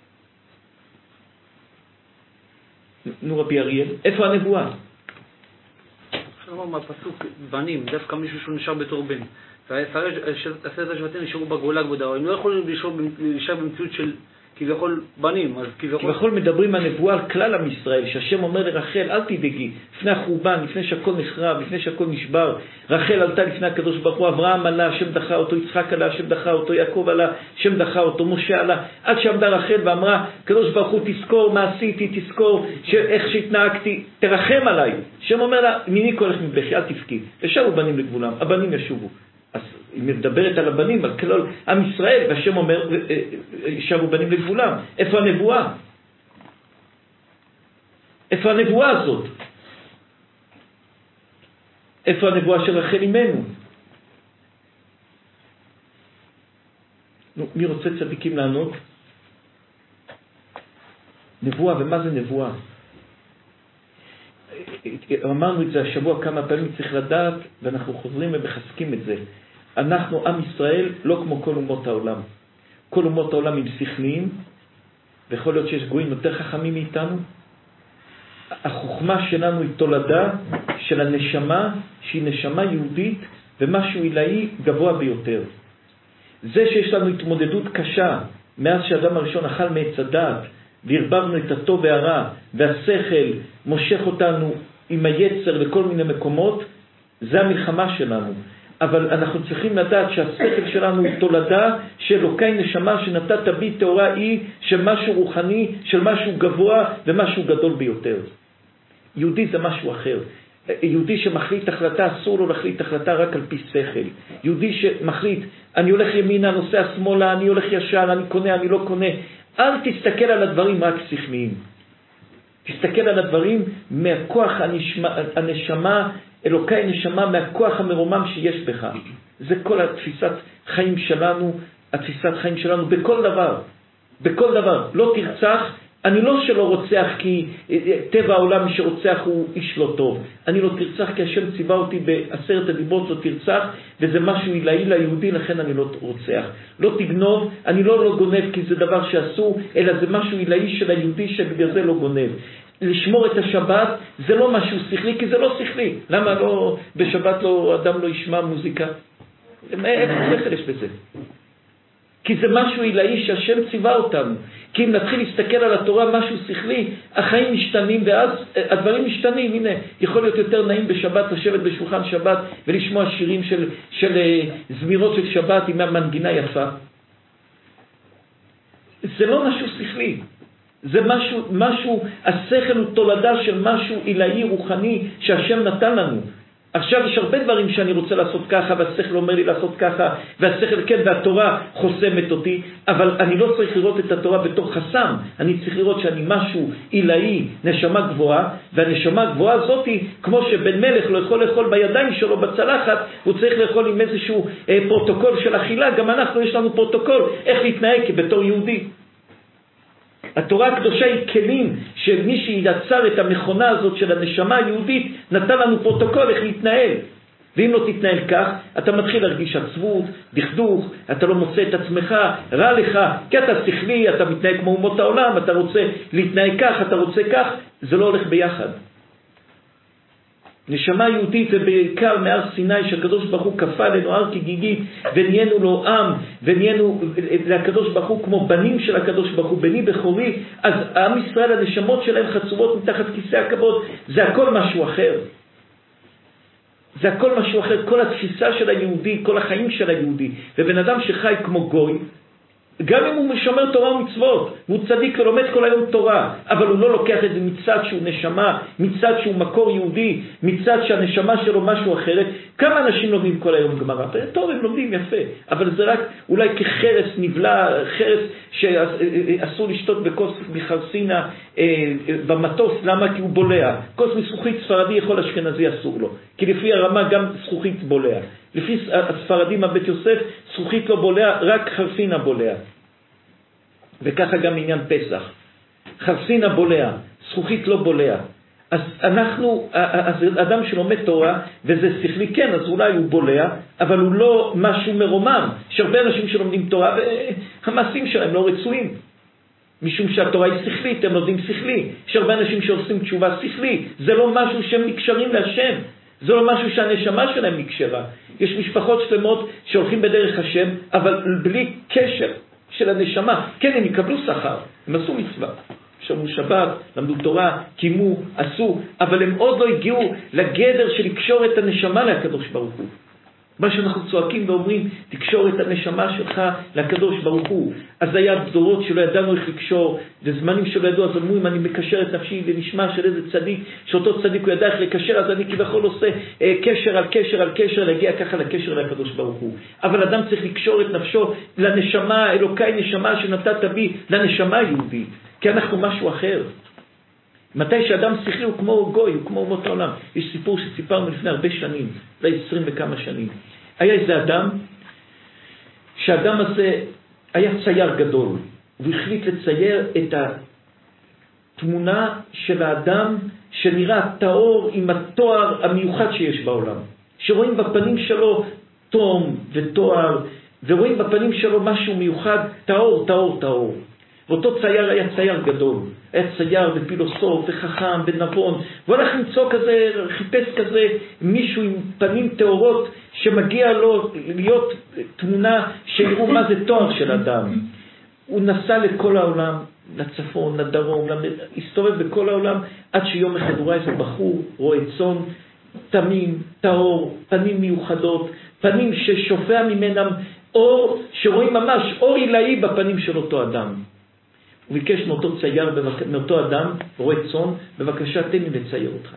נו רבי אריאל, איפה הנבואה? עכשיו מהפסוק בנים, דווקא מישהו שהוא נשאר בתור בן. ועשרת השבטים נשארו בגולה כבודה, הם לא יכולים להישאר במציאות של כביכול בנים, אז כביכול... כביכול מדברים הנבואה על כלל עם ישראל, שהשם אומר לרחל, אל תדאגי, לפני החורבן, לפני שהכל נחרב, לפני שהכל נשבר, רחל עלתה לפני הקדוש ברוך הוא, אברהם עלה, השם דחה אותו, יצחק עלה, השם דחה אותו, יעקב עלה, השם דחה אותו, משה עלה, עד שעמדה רחל ואמרה, הקדוש ברוך הוא תזכור מה עשיתי, תזכור איך שהתנהגתי, תרחם עליי. השם אומר לה, מיני קולך מבכי, אל תבכי, ושבו בנים לגבולם, הבנים ישובו. אז היא מדברת על הבנים, על כלל עם ישראל, והשם אומר, שבו בנים לגבולם. איפה הנבואה? איפה הנבואה הזאת? איפה הנבואה של רחל אמנו? נו, מי רוצה צדיקים לענות? נבואה, ומה זה נבואה? אמרנו את זה השבוע כמה פעמים, צריך לדעת, ואנחנו חוזרים ומחזקים את זה. אנחנו, עם ישראל, לא כמו כל אומות העולם. כל אומות העולם הם שכליים, ויכול להיות שיש גויים יותר חכמים מאיתנו. החוכמה שלנו היא תולדה של הנשמה, שהיא נשמה יהודית, ומשהו עילאי גבוה ביותר. זה שיש לנו התמודדות קשה, מאז שהאדם הראשון אכל מעץ הדעת, והרברנו את הטוב והרע, והשכל מושך אותנו עם היצר לכל מיני מקומות, זה המלחמה שלנו. אבל אנחנו צריכים לדעת שהשכל שלנו הוא תולדה של אלוקי נשמה שנתת בי תאורה היא של משהו רוחני, של משהו גבוה ומשהו גדול ביותר. יהודי זה משהו אחר. יהודי שמחליט החלטה, אסור לו להחליט החלטה רק על פי שכל. יהודי שמחליט, אני הולך ימינה, נוסע שמאלה, אני הולך ישר, אני קונה, אני לא קונה. אל תסתכל על הדברים רק שכליים. תסתכל על הדברים מהכוח הנשמה, הנשמה, אלוקי נשמה, מהכוח המרומם שיש בך. זה כל התפיסת חיים שלנו, התפיסת חיים שלנו בכל דבר. בכל דבר. לא תרצח, אני לא שלא רוצח כי טבע העולם שרוצח הוא איש לא טוב. אני לא תרצח כי השם ציווה אותי בעשרת הדיברות לא תרצח, וזה משהו עילאי ליהודי, לכן אני לא רוצח. לא תגנוב, אני לא לא גונב כי זה דבר שאסור, אלא זה משהו עילאי של היהודי שבגלל זה לא גונב. לשמור את השבת זה לא משהו שכלי, כי זה לא שכלי. למה לא, בשבת לא, אדם לא ישמע מוזיקה? איפה שכל יש בזה? כי זה משהו עילאי שהשם ציווה אותנו. כי אם נתחיל להסתכל על התורה משהו שכלי, החיים משתנים ואז הדברים משתנים. הנה, יכול להיות יותר נעים בשבת לשבת בשולחן שבת ולשמוע שירים של, של זמירות של שבת עם המנגינה יפה. זה לא משהו שכלי. זה משהו, משהו, השכל הוא תולדה של משהו עילאי רוחני שהשם נתן לנו. עכשיו יש הרבה דברים שאני רוצה לעשות ככה, והשכל אומר לי לעשות ככה, והשכל כן, והתורה חוסמת אותי, אבל אני לא צריך לראות את התורה בתור חסם, אני צריך לראות שאני משהו עילאי, נשמה גבוהה, והנשמה גבוהה הזאת, כמו שבן מלך לא יכול לאכול בידיים שלו בצלחת, הוא צריך לאכול עם איזשהו אה, פרוטוקול של אכילה, גם אנחנו יש לנו פרוטוקול, איך להתנהג בתור יהודי. התורה הקדושה היא כלים של מי שיצר את המכונה הזאת של הנשמה היהודית, נתן לנו פרוטוקול איך להתנהל. ואם לא תתנהל כך, אתה מתחיל להרגיש עצבות, דכדוך, אתה לא מוצא את עצמך, רע לך, כי אתה שכלי, אתה מתנהג כמו אומות העולם, אתה רוצה להתנהג כך, אתה רוצה כך, זה לא הולך ביחד. נשמה יהודית זה בעיקר מהר סיני שהקדוש ברוך הוא כפה עלינו הר כגיגית ונהיינו לו עם ונהיינו לקדוש ברוך הוא כמו בנים של הקדוש ברוך הוא, בני בכורי. אז עם ישראל הנשמות שלהם חצובות מתחת כיסא הכבוד, זה הכל משהו אחר. זה הכל משהו אחר, כל התפיסה של היהודי, כל החיים של היהודי. ובן אדם שחי כמו גוי, גם אם הוא משמר תורה ומצוות, והוא צדיק ולומד כל היום תורה, אבל הוא לא לוקח את זה מצד שהוא נשמה, מצד שהוא מקור יהודי, מצד שהנשמה שלו משהו אחרת. כמה אנשים לומדים כל היום גמרא? טוב, הם לומדים יפה, אבל זה רק אולי כחרס נבלה, חרס שאסור לשתות בכוס מחרסינה במטוס. למה? כי הוא בולע. כוס מזכוכית ספרדי יכול, אשכנזי אסור לו, כי לפי הרמה גם זכוכית בולע. לפי הספרדים הבית יוסף, זכוכית לא בולע, רק חרסינה בולע. וככה גם עניין פסח. חרסינה בולע, זכוכית לא בולע. אז אנחנו, אז אדם שלומד תורה, וזה שכלי, כן, אז אולי הוא בולע, אבל הוא לא משהו מרומם. יש הרבה אנשים שלומדים תורה, והמעשים שלהם לא רצויים. משום שהתורה היא שכלית, הם לומדים שכלי. יש הרבה אנשים שעושים תשובה שכלי. זה לא משהו שהם נקשרים להשם. זה לא משהו שהנשמה שלהם נקשרה. יש משפחות שלמות שהולכים בדרך השם, אבל בלי קשר של הנשמה. כן, הם יקבלו שכר, הם עשו מצווה. שמעו שבת, למדו תורה, קימו, עשו, אבל הם עוד לא הגיעו לגדר של לקשור את הנשמה לקדוש ברוך הוא. מה שאנחנו צועקים ואומרים, תקשור את הנשמה שלך לקדוש ברוך הוא. אז היה דורות שלא ידענו איך לקשור, וזמנים שלא ידעו, אז אומרים, אני מקשר את נפשי לנשמה של איזה צדיק, שאותו צדיק הוא ידע איך לקשר, אז אני כביכול עושה אה, קשר על קשר על קשר, להגיע ככה לקשר לקדוש ברוך הוא. אבל אדם צריך לקשור את נפשו לנשמה, אלוקי נשמה שנתת בי, לנשמה היהודית, כי אנחנו משהו אחר. מתי שאדם שכלי הוא כמו גוי, הוא כמו אומות העולם. יש סיפור שסיפרנו לפני הרבה שנים, אולי עשרים וכמה שנים. היה איזה אדם, שהאדם הזה היה צייר גדול, והוא החליט לצייר את התמונה של האדם שנראה טהור עם התואר המיוחד שיש בעולם. שרואים בפנים שלו תום ותואר, ורואים בפנים שלו משהו מיוחד, טהור, טהור, טהור. ואותו צייר היה צייר גדול, היה צייר ופילוסוף וחכם ונבון, והוא הלך למצוא כזה, חיפש כזה מישהו עם פנים טהורות שמגיע לו להיות תמונה שיראו מה זה תואר של אדם. הוא נסע לכל העולם, לצפון, לדרום, הסתובב בכל העולם, עד שיום אחד הוא ראה איזה בחור, רואה צאן, תמים, טהור, פנים מיוחדות, פנים ששופע ממנם אור, שרואים ממש אור עילאי בפנים של אותו אדם. הוא ביקש מאותו צייר, מאותו אדם, רואה צאן, בבקשה תן לי לצייר אותך.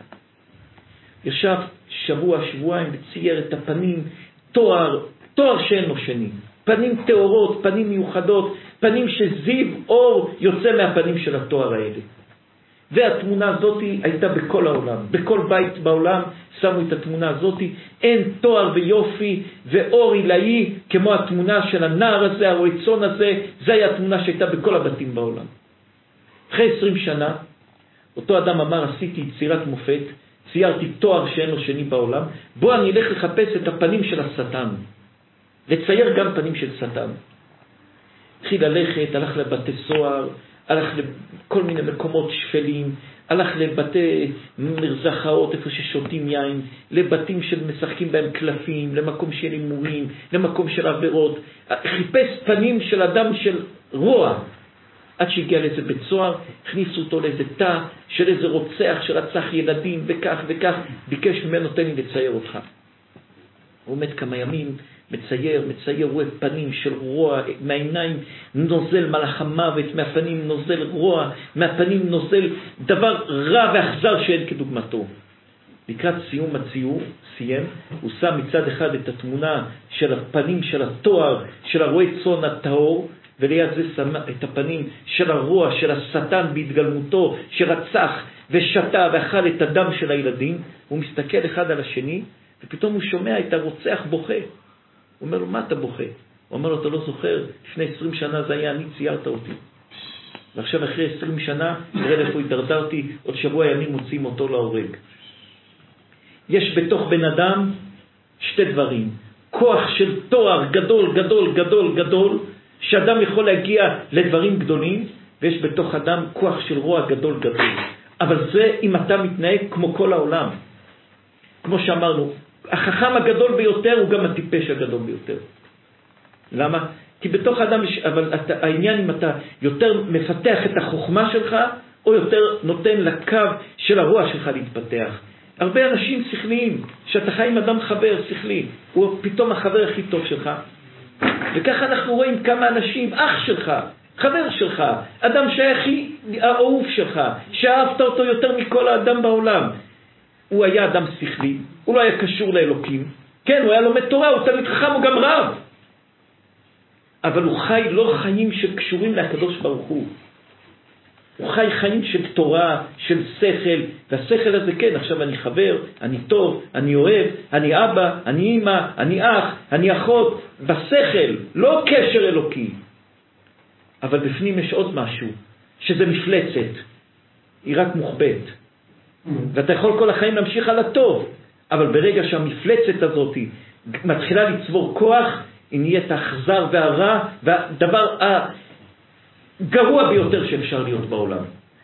ישב שבוע, שבועיים, וצייר את הפנים, תואר, תואר שאין לו שני. פנים טהורות, פנים מיוחדות, פנים שזיו אור יוצא מהפנים של התואר האלה. והתמונה הזאת הייתה בכל העולם, בכל בית בעולם שמו את התמונה הזאת. אין תואר ויופי ואור עילאי כמו התמונה של הנער הזה, הרועה צאן הזה. זה היה התמונה שהייתה בכל הבתים בעולם. אחרי עשרים שנה, אותו אדם אמר, עשיתי יצירת מופת, ציירתי תואר שאין לו שני בעולם, בוא אני אלך לחפש את הפנים של השטן, לצייר גם פנים של שטן. התחיל ללכת, הלך לבתי סוהר, הלך לכל מיני מקומות שפלים, הלך לבתי מרזחאות, איפה ששותים יין, לבתים שמשחקים בהם קלפים, למקום של אימורים, למקום של עבירות. חיפש פנים של אדם של רוע, עד שהגיע לאיזה בית סוהר, הכניסו אותו לאיזה תא של איזה רוצח שרצח ילדים וכך וכך, ביקש ממנו, תן לי לצייר אותך. הוא עומד כמה ימים, מצייר, מצייר, רואה פנים של רוע, מהעיניים נוזל מלאך המוות, מהפנים נוזל רוע, מהפנים נוזל דבר רע ואכזר שאין כדוגמתו. לקראת סיום הציור, סיים, הוא שם מצד אחד את התמונה של הפנים של התואר, של הרועה צאן הטהור, וליד זה שם את הפנים של הרוע, של השטן בהתגלמותו, שרצח ושתה ואכל את הדם של הילדים. הוא מסתכל אחד על השני, ופתאום הוא שומע את הרוצח בוכה. הוא אומר לו, מה אתה בוכה? הוא אומר לו, אתה לא זוכר? לפני עשרים שנה זה היה אני, ציירת אותי. ועכשיו אחרי עשרים שנה, נראה איפה התדרדרתי, עוד שבוע ימים מוצאים אותו להורג. יש בתוך בן אדם שתי דברים. כוח של תואר גדול, גדול, גדול, גדול, שאדם יכול להגיע לדברים גדולים, ויש בתוך אדם כוח של רוע גדול, גדול. אבל זה אם אתה מתנהג כמו כל העולם. כמו שאמרנו, החכם הגדול ביותר הוא גם הטיפש הגדול ביותר. למה? כי בתוך אדם יש, אבל אתה, העניין אם אתה יותר מפתח את החוכמה שלך, או יותר נותן לקו של הרוע שלך להתפתח. הרבה אנשים שכליים, שאתה חי עם אדם חבר שכלי, הוא פתאום החבר הכי טוב שלך, וככה אנחנו רואים כמה אנשים, אח שלך, חבר שלך, אדם שהכי האהוב שלך, שאהבת אותו יותר מכל האדם בעולם, הוא היה אדם שכלי, הוא לא היה קשור לאלוקים, כן, הוא היה לומד תורה, הוא תלמיד חכם, הוא גם רב, אבל הוא חי לא חיים שקשורים לקדוש ברוך הוא. הוא חי חיים של תורה, של שכל, והשכל הזה כן, עכשיו אני חבר, אני טוב, אני אוהב, אני אבא, אני אמא, אני אח, אני אחות, בשכל, לא קשר אלוקי. אבל בפנים יש עוד משהו, שזה מפלצת, היא רק מוחבאת. ואתה יכול כל החיים להמשיך על הטוב, אבל ברגע שהמפלצת הזאת מתחילה לצבור כוח, היא נהיית האכזר והרע, והדבר הגרוע ביותר שאפשר להיות בעולם.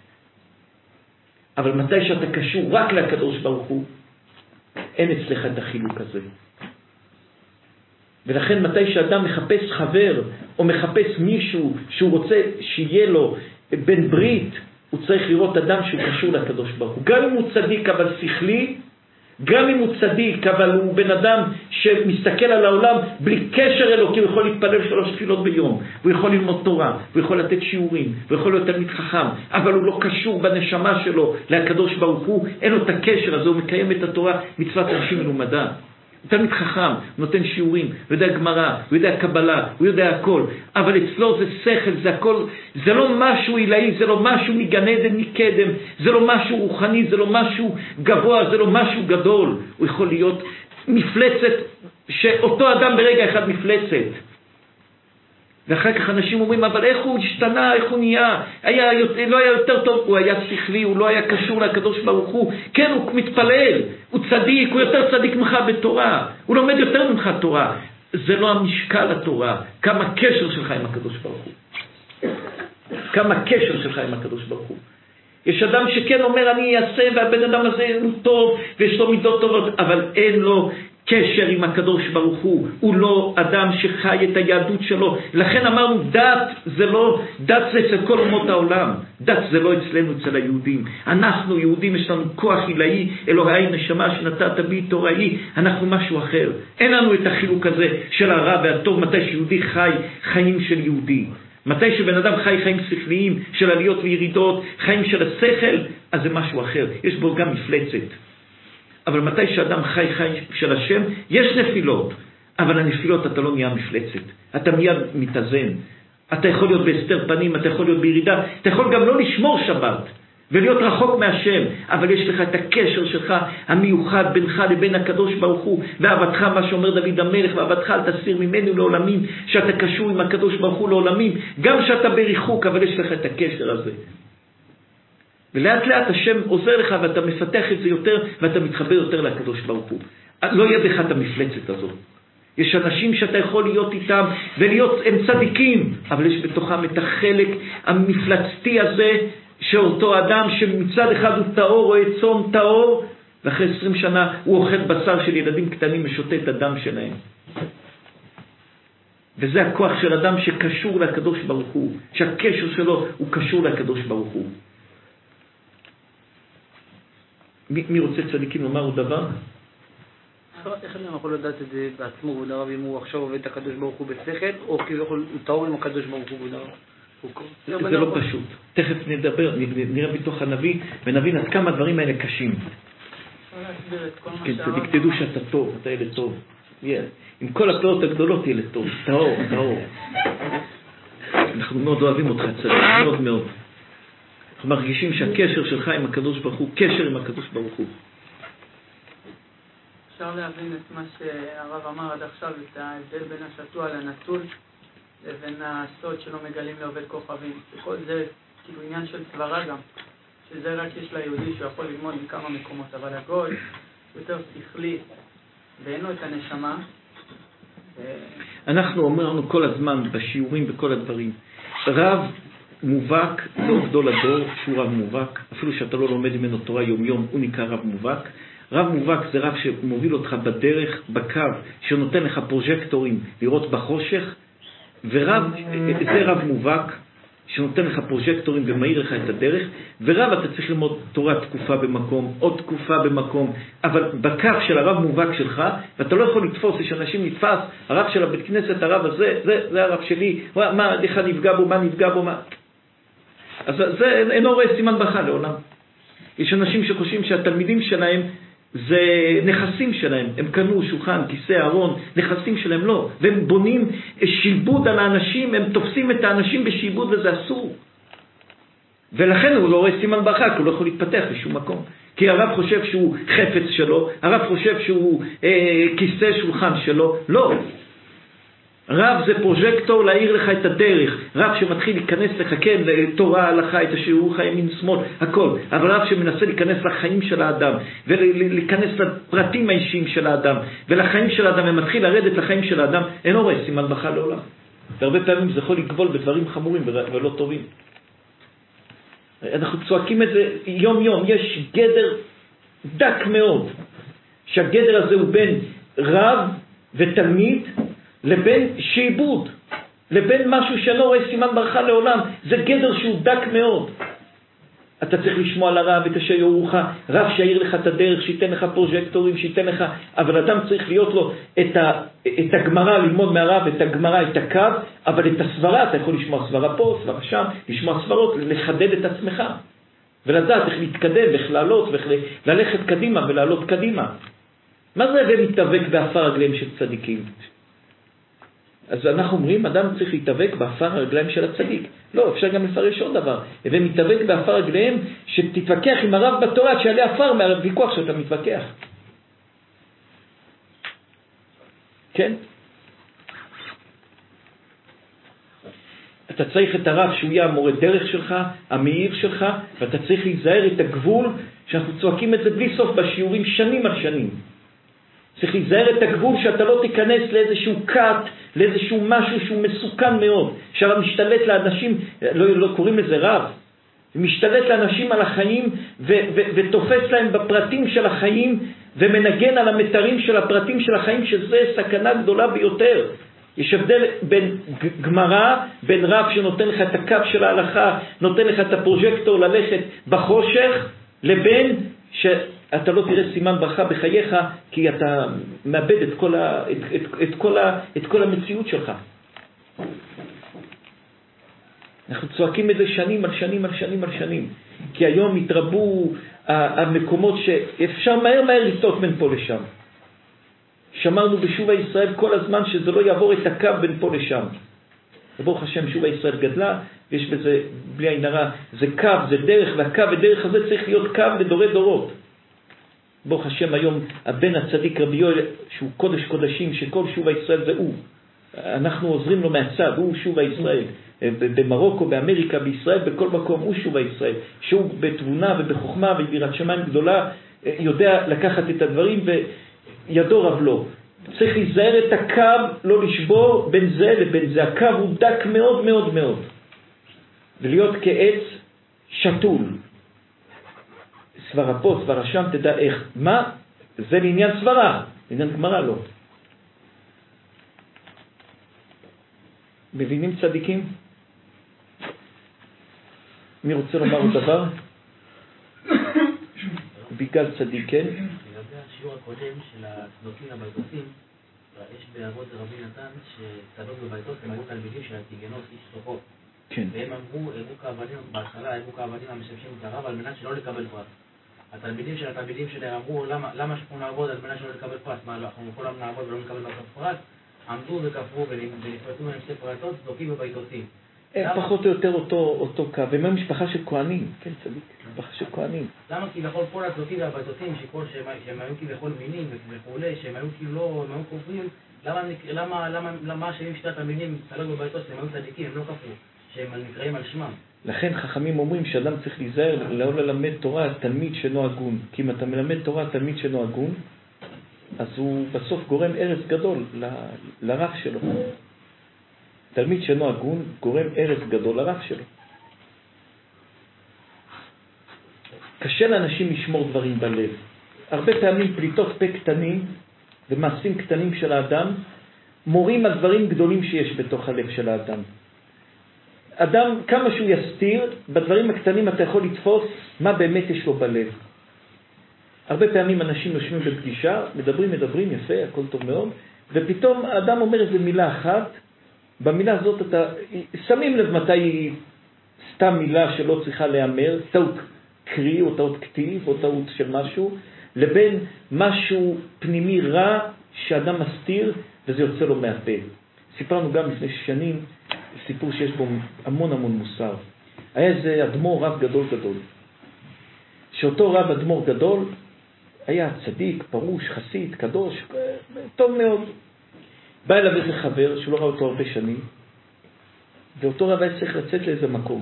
אבל מתי שאתה קשור רק לקדוש ברוך הוא, אין אצלך את החילוק הזה. ולכן מתי שאדם מחפש חבר, או מחפש מישהו שהוא רוצה שיהיה לו בן ברית, הוא צריך לראות אדם שהוא קשור לקדוש ברוך הוא. גם אם הוא צדיק אבל שכלי, גם אם הוא צדיק אבל הוא בן אדם שמסתכל על העולם בלי קשר אלוקי, הוא יכול להתפלל שלוש תפילות ביום, הוא יכול ללמוד תורה, הוא יכול לתת שיעורים, הוא יכול להיות תלמיד חכם, אבל הוא לא קשור בנשמה שלו לקדוש ברוך הוא, אין לו את הקשר הזה, הוא מקיים את התורה, מצוות אנשים מלומדה. הוא תלמיד חכם, הוא נותן שיעורים, הוא יודע גמרא, הוא יודע קבלה, הוא יודע הכל, אבל אצלו זה שכל, זה הכל, זה לא משהו עילאי, זה לא משהו מגן עדן מקדם, זה לא משהו רוחני, זה לא משהו גבוה, זה לא משהו גדול. הוא יכול להיות מפלצת, שאותו אדם ברגע אחד מפלצת. ואחר כך אנשים אומרים, אבל איך הוא השתנה, איך הוא נהיה, היה, לא היה יותר טוב, הוא היה שכלי, הוא לא היה קשור לקדוש ברוך הוא, כן, הוא מתפלל, הוא צדיק, הוא יותר צדיק ממך בתורה, הוא לומד יותר ממך תורה. זה לא המשקל התורה, כמה קשר שלך עם הקדוש ברוך הוא. כמה קשר שלך עם הקדוש ברוך הוא. יש אדם שכן אומר, אני אעשה, והבן אדם הזה הוא טוב, ויש לו מידות טובות, אבל אין לו קשר עם הקדוש ברוך הוא, הוא לא אדם שחי את היהדות שלו. לכן אמרנו, דת זה לא, דת זה אצל כל אומות העולם, דת זה לא אצלנו, אצל היהודים. אנחנו יהודים, יש לנו כוח עילאי, אלוהי נשמה שנתת בי תוראי, אנחנו משהו אחר. אין לנו את החילוק הזה של הרע והטוב, מתי שיהודי חי חיים של יהודי. מתי שבן אדם חי חיים שכליים של עליות וירידות, חיים של השכל, אז זה משהו אחר, יש בו גם מפלצת. אבל מתי שאדם חי חי של השם, יש נפילות, אבל הנפילות אתה לא נהיה מפלצת, אתה מיד מתאזן. אתה יכול להיות בהסתר פנים, אתה יכול להיות בירידה, אתה יכול גם לא לשמור שבת ולהיות רחוק מהשם, אבל יש לך את הקשר שלך המיוחד בינך לבין הקדוש ברוך הוא, ואהבתך, מה שאומר דוד המלך, ואהבתך אל תסיר ממנו לעולמים, שאתה קשור עם הקדוש ברוך הוא לעולמים, גם שאתה בריחוק, אבל יש לך את הקשר הזה. ולאט לאט השם עוזר לך ואתה מפתח את זה יותר ואתה מתחבר יותר לקדוש ברוך הוא. לא יהיה בך את המפלצת הזאת. יש אנשים שאתה יכול להיות איתם ולהיות, הם צדיקים, אבל יש בתוכם את החלק המפלצתי הזה שאותו אדם שמצד אחד הוא טהור, רואה צום טהור, ואחרי עשרים שנה הוא אוכל בשר של ילדים קטנים ושותה את הדם שלהם. וזה הכוח של אדם שקשור לקדוש ברוך הוא, שהקשר שלו הוא קשור לקדוש ברוך הוא. מי, מי רוצה צדיקים לומר עוד דבר? איך אני יכול לדעת את זה בעצמו, כבוד הרב, אם הוא עכשיו עובד את הקדוש ברוך הוא בשכל, או כאילו הוא טהור עם הקדוש ברוך הוא, כבוד הרב? זה לא פשוט. תכף נדבר, נראה בתוך הנביא, ונבין עד כמה הדברים האלה קשים. כן, צדיק, תדעו שאתה טוב, אתה ילד טוב. עם כל הפלאות הגדולות ילד טוב, טהור, טהור. אנחנו מאוד אוהבים אותך, צדיק, מאוד מאוד. אנחנו מרגישים שהקשר שלך עם הקדוש ברוך הוא, קשר עם הקדוש ברוך הוא. אפשר להבין את מה שהרב אמר עד עכשיו, את ההבדל בין השתוע לנטול, לבין הסוד שלא מגלים לעובד כוכבים. וכל זה כאילו עניין של סברה גם, שזה רק יש ליהודי שיכול ללמוד מכמה מקומות, אבל הגוי יותר שכלי, ואין לו את הנשמה. אנחנו אומרנו כל הזמן בשיעורים וכל הדברים, רב מובהק, לא גדול הדור שהוא רב מובהק, אפילו שאתה לא לומד ממנו תורה יום יום, הוא נקרא רב מובהק. רב מובהק זה רב שמוביל אותך בדרך, בקו, שנותן לך פרוז'קטורים לראות בחושך, ורב זה רב מובהק. שנותן לך פרוז'קטורים ומאיר לך את הדרך, ורב אתה צריך ללמוד תורה תקופה במקום, עוד תקופה במקום, אבל בקו של הרב מובהק שלך, ואתה לא יכול לתפוס, יש אנשים נתפס, הרב של הבית כנסת, הרב הזה, זה, זה הרב שלי, מה, איך נפגע בו, מה נפגע בו, מה... אז זה אינו רואה סימן ברכה לעולם. יש אנשים שחושבים שהתלמידים שלהם זה נכסים שלהם, הם קנו שולחן, כיסא, ארון, נכסים שלהם לא, והם בונים שיבוד על האנשים, הם תופסים את האנשים בשיבוד וזה אסור. ולכן הוא לא רואה סימן ברכה, כי הוא לא יכול להתפתח בשום מקום. כי הרב חושב שהוא חפץ שלו, הרב חושב שהוא אה, כיסא שולחן שלו, לא. רב זה פרוז'קטור להאיר לך את הדרך, רב שמתחיל להיכנס לך, כן, לתורה, הלכה, את השיעור חיים מן שמאל, הכל, אבל רב שמנסה להיכנס לחיים של האדם, ולהיכנס לפרטים האישיים של האדם, ולחיים של האדם, ומתחיל לרדת לחיים של האדם, אין רואה סימן ברכה לעולם. והרבה פעמים זה יכול לגבול בדברים חמורים ולא טובים. אנחנו צועקים את זה יום יום, יש גדר דק מאוד, שהגדר הזה הוא בין רב ותלמיד, לבין שיבוד, לבין משהו שלא רואה סימן ברכה לעולם, זה גדר שהוא דק מאוד. אתה צריך לשמוע על הרב את אשר יורוך, רב שיעיר לך את הדרך, שייתן לך פרוז'קטורים, שייתן לך, אבל אדם צריך להיות לו את, ה, את הגמרא, ללמוד מהרב, את הגמרא, את הקו, אבל את הסברה, אתה יכול לשמוע סברה פה, סברה שם, לשמוע סברות, לחדד את עצמך, ולדעת איך להתקדם, איך לעלות, ואיך ללכת קדימה ולעלות קדימה. מה זה ומתאבק באפר רגליהם של צדיקים? אז אנחנו אומרים, אדם צריך להתאבק באפר הרגליים של הצדיק. לא, אפשר גם לפרש עוד דבר. ומתאבק באפר רגליהם, שתתווכח עם הרב בתורה, שעלי אפר מהוויכוח שאתה מתווכח. כן? אתה צריך את הרב שהוא יהיה המורה דרך שלך, המאיר שלך, ואתה צריך להיזהר את הגבול, שאנחנו צועקים את זה בלי סוף בשיעורים שנים על שנים. צריך להיזהר את הגבול שאתה לא תיכנס לאיזשהו קאט, לאיזשהו משהו שהוא מסוכן מאוד, שהרב משתלט לאנשים, לא, לא קוראים לזה רב, משתלט לאנשים על החיים ו- ו- ותופס להם בפרטים של החיים ומנגן על המתרים של הפרטים של החיים, שזה סכנה גדולה ביותר. יש הבדל בין גמרא, בין רב שנותן לך את הקו של ההלכה, נותן לך את הפרוז'קטור ללכת בחושך, לבין ש... אתה לא תראה סימן ברכה בחייך, כי אתה מאבד את כל, ה, את, את, את, כל, ה, את כל המציאות שלך. אנחנו צועקים את זה שנים על שנים על שנים על שנים. כי היום התרבו המקומות שאפשר מהר מהר לסטות בין פה לשם. שמרנו בשוב הישראל כל הזמן שזה לא יעבור את הקו בין פה לשם. וברוך השם, שוב הישראל גדלה, ויש בזה, בלי עין הרע, זה קו, זה דרך, והקו ודרך הזה צריך להיות קו לדורי דורות. ברוך השם, היום הבן הצדיק רבי יואל, שהוא קודש קודשים, שכל שוב הישראל זה הוא. אנחנו עוזרים לו מהצד, הוא שוב הישראל. במרוקו, באמריקה, בישראל, בכל מקום, הוא שוב הישראל. שהוא בתבונה ובחוכמה וביראת שמיים גדולה, יודע לקחת את הדברים וידו רב לו. צריך להיזהר את הקו, לא לשבור בין זה לבין זה. הקו הוא דק מאוד מאוד מאוד. ולהיות כעץ שתול. סברה פה, סברה שם, תדע איך. מה? זה לעניין סברה, לעניין גמרא לא. מבינים צדיקים? מי רוצה לומר עוד דבר? ביגל צדיק, כן? לגבי השיעור הקודם של הצדוקים הביתוסים, יש באבות רבי נתן שצדוק בביתוס הם היו תלמידים של הטיגנוס איש סוחו. כן. והם אמרו, הראו כאבנים, בהתחלה הראו כאבנים המשמשים את הרב על מנת שלא לקבל פרס. התלמידים של התלמידים שלהם אמרו, למה, למה שאנחנו נעבוד על מנת שלא לקבל פרס? מה, אנחנו כולם נעבוד ולא נקבל פרס? עמדו וכפרו ונפרטו מהם שתי פרטות, צדוקים וביתוסים. פחות או יותר אותו, אותו קו, הם היו משפחה של כהנים, כן צדיק, משפחה של כהנים. למה כביכול כל הצדוקים והביתוסים, שהם היו כביכול מינים וכולי, שהם היו כאילו לא, הם היו כופרים, למה, למה, למה, למה שהם שתי התלמידים, צדוק וביתוס, הם היו צדיקים, הם לא כפרו, שהם נקראים על שמם? לכן חכמים אומרים שאדם צריך להיזהר לא ללמד תורה תלמיד שאינו הגון, כי אם אתה מלמד תורה תלמיד שאינו הגון, אז הוא בסוף גורם הרס גדול ל, לרב שלו. תלמיד שאינו הגון גורם הרס גדול לרב שלו. קשה לאנשים לשמור דברים בלב. הרבה פעמים פליטות פה קטנים ומעשים קטנים של האדם מורים על דברים גדולים שיש בתוך הלב של האדם. אדם, כמה שהוא יסתיר, בדברים הקטנים אתה יכול לתפוס מה באמת יש לו בלב. הרבה פעמים אנשים יושבים בפגישה, מדברים, מדברים, יפה, הכל טוב מאוד, ופתאום האדם אומר איזו מילה אחת, במילה הזאת אתה, שמים לב מתי היא סתם מילה שלא צריכה להיאמר, טעות קריא או טעות כתיב או טעות של משהו, לבין משהו פנימי רע שאדם מסתיר וזה יוצא לו מהפה. סיפרנו גם לפני שנים סיפור שיש בו המון המון מוסר. היה איזה אדמו"ר רב גדול גדול. שאותו רב אדמו"ר גדול היה צדיק, פרוש, חסיד, קדוש, טוב מאוד. בא אליו איזה חבר שלא ראה אותו הרבה שנים, ואותו רב היה צריך לצאת לאיזה מקום.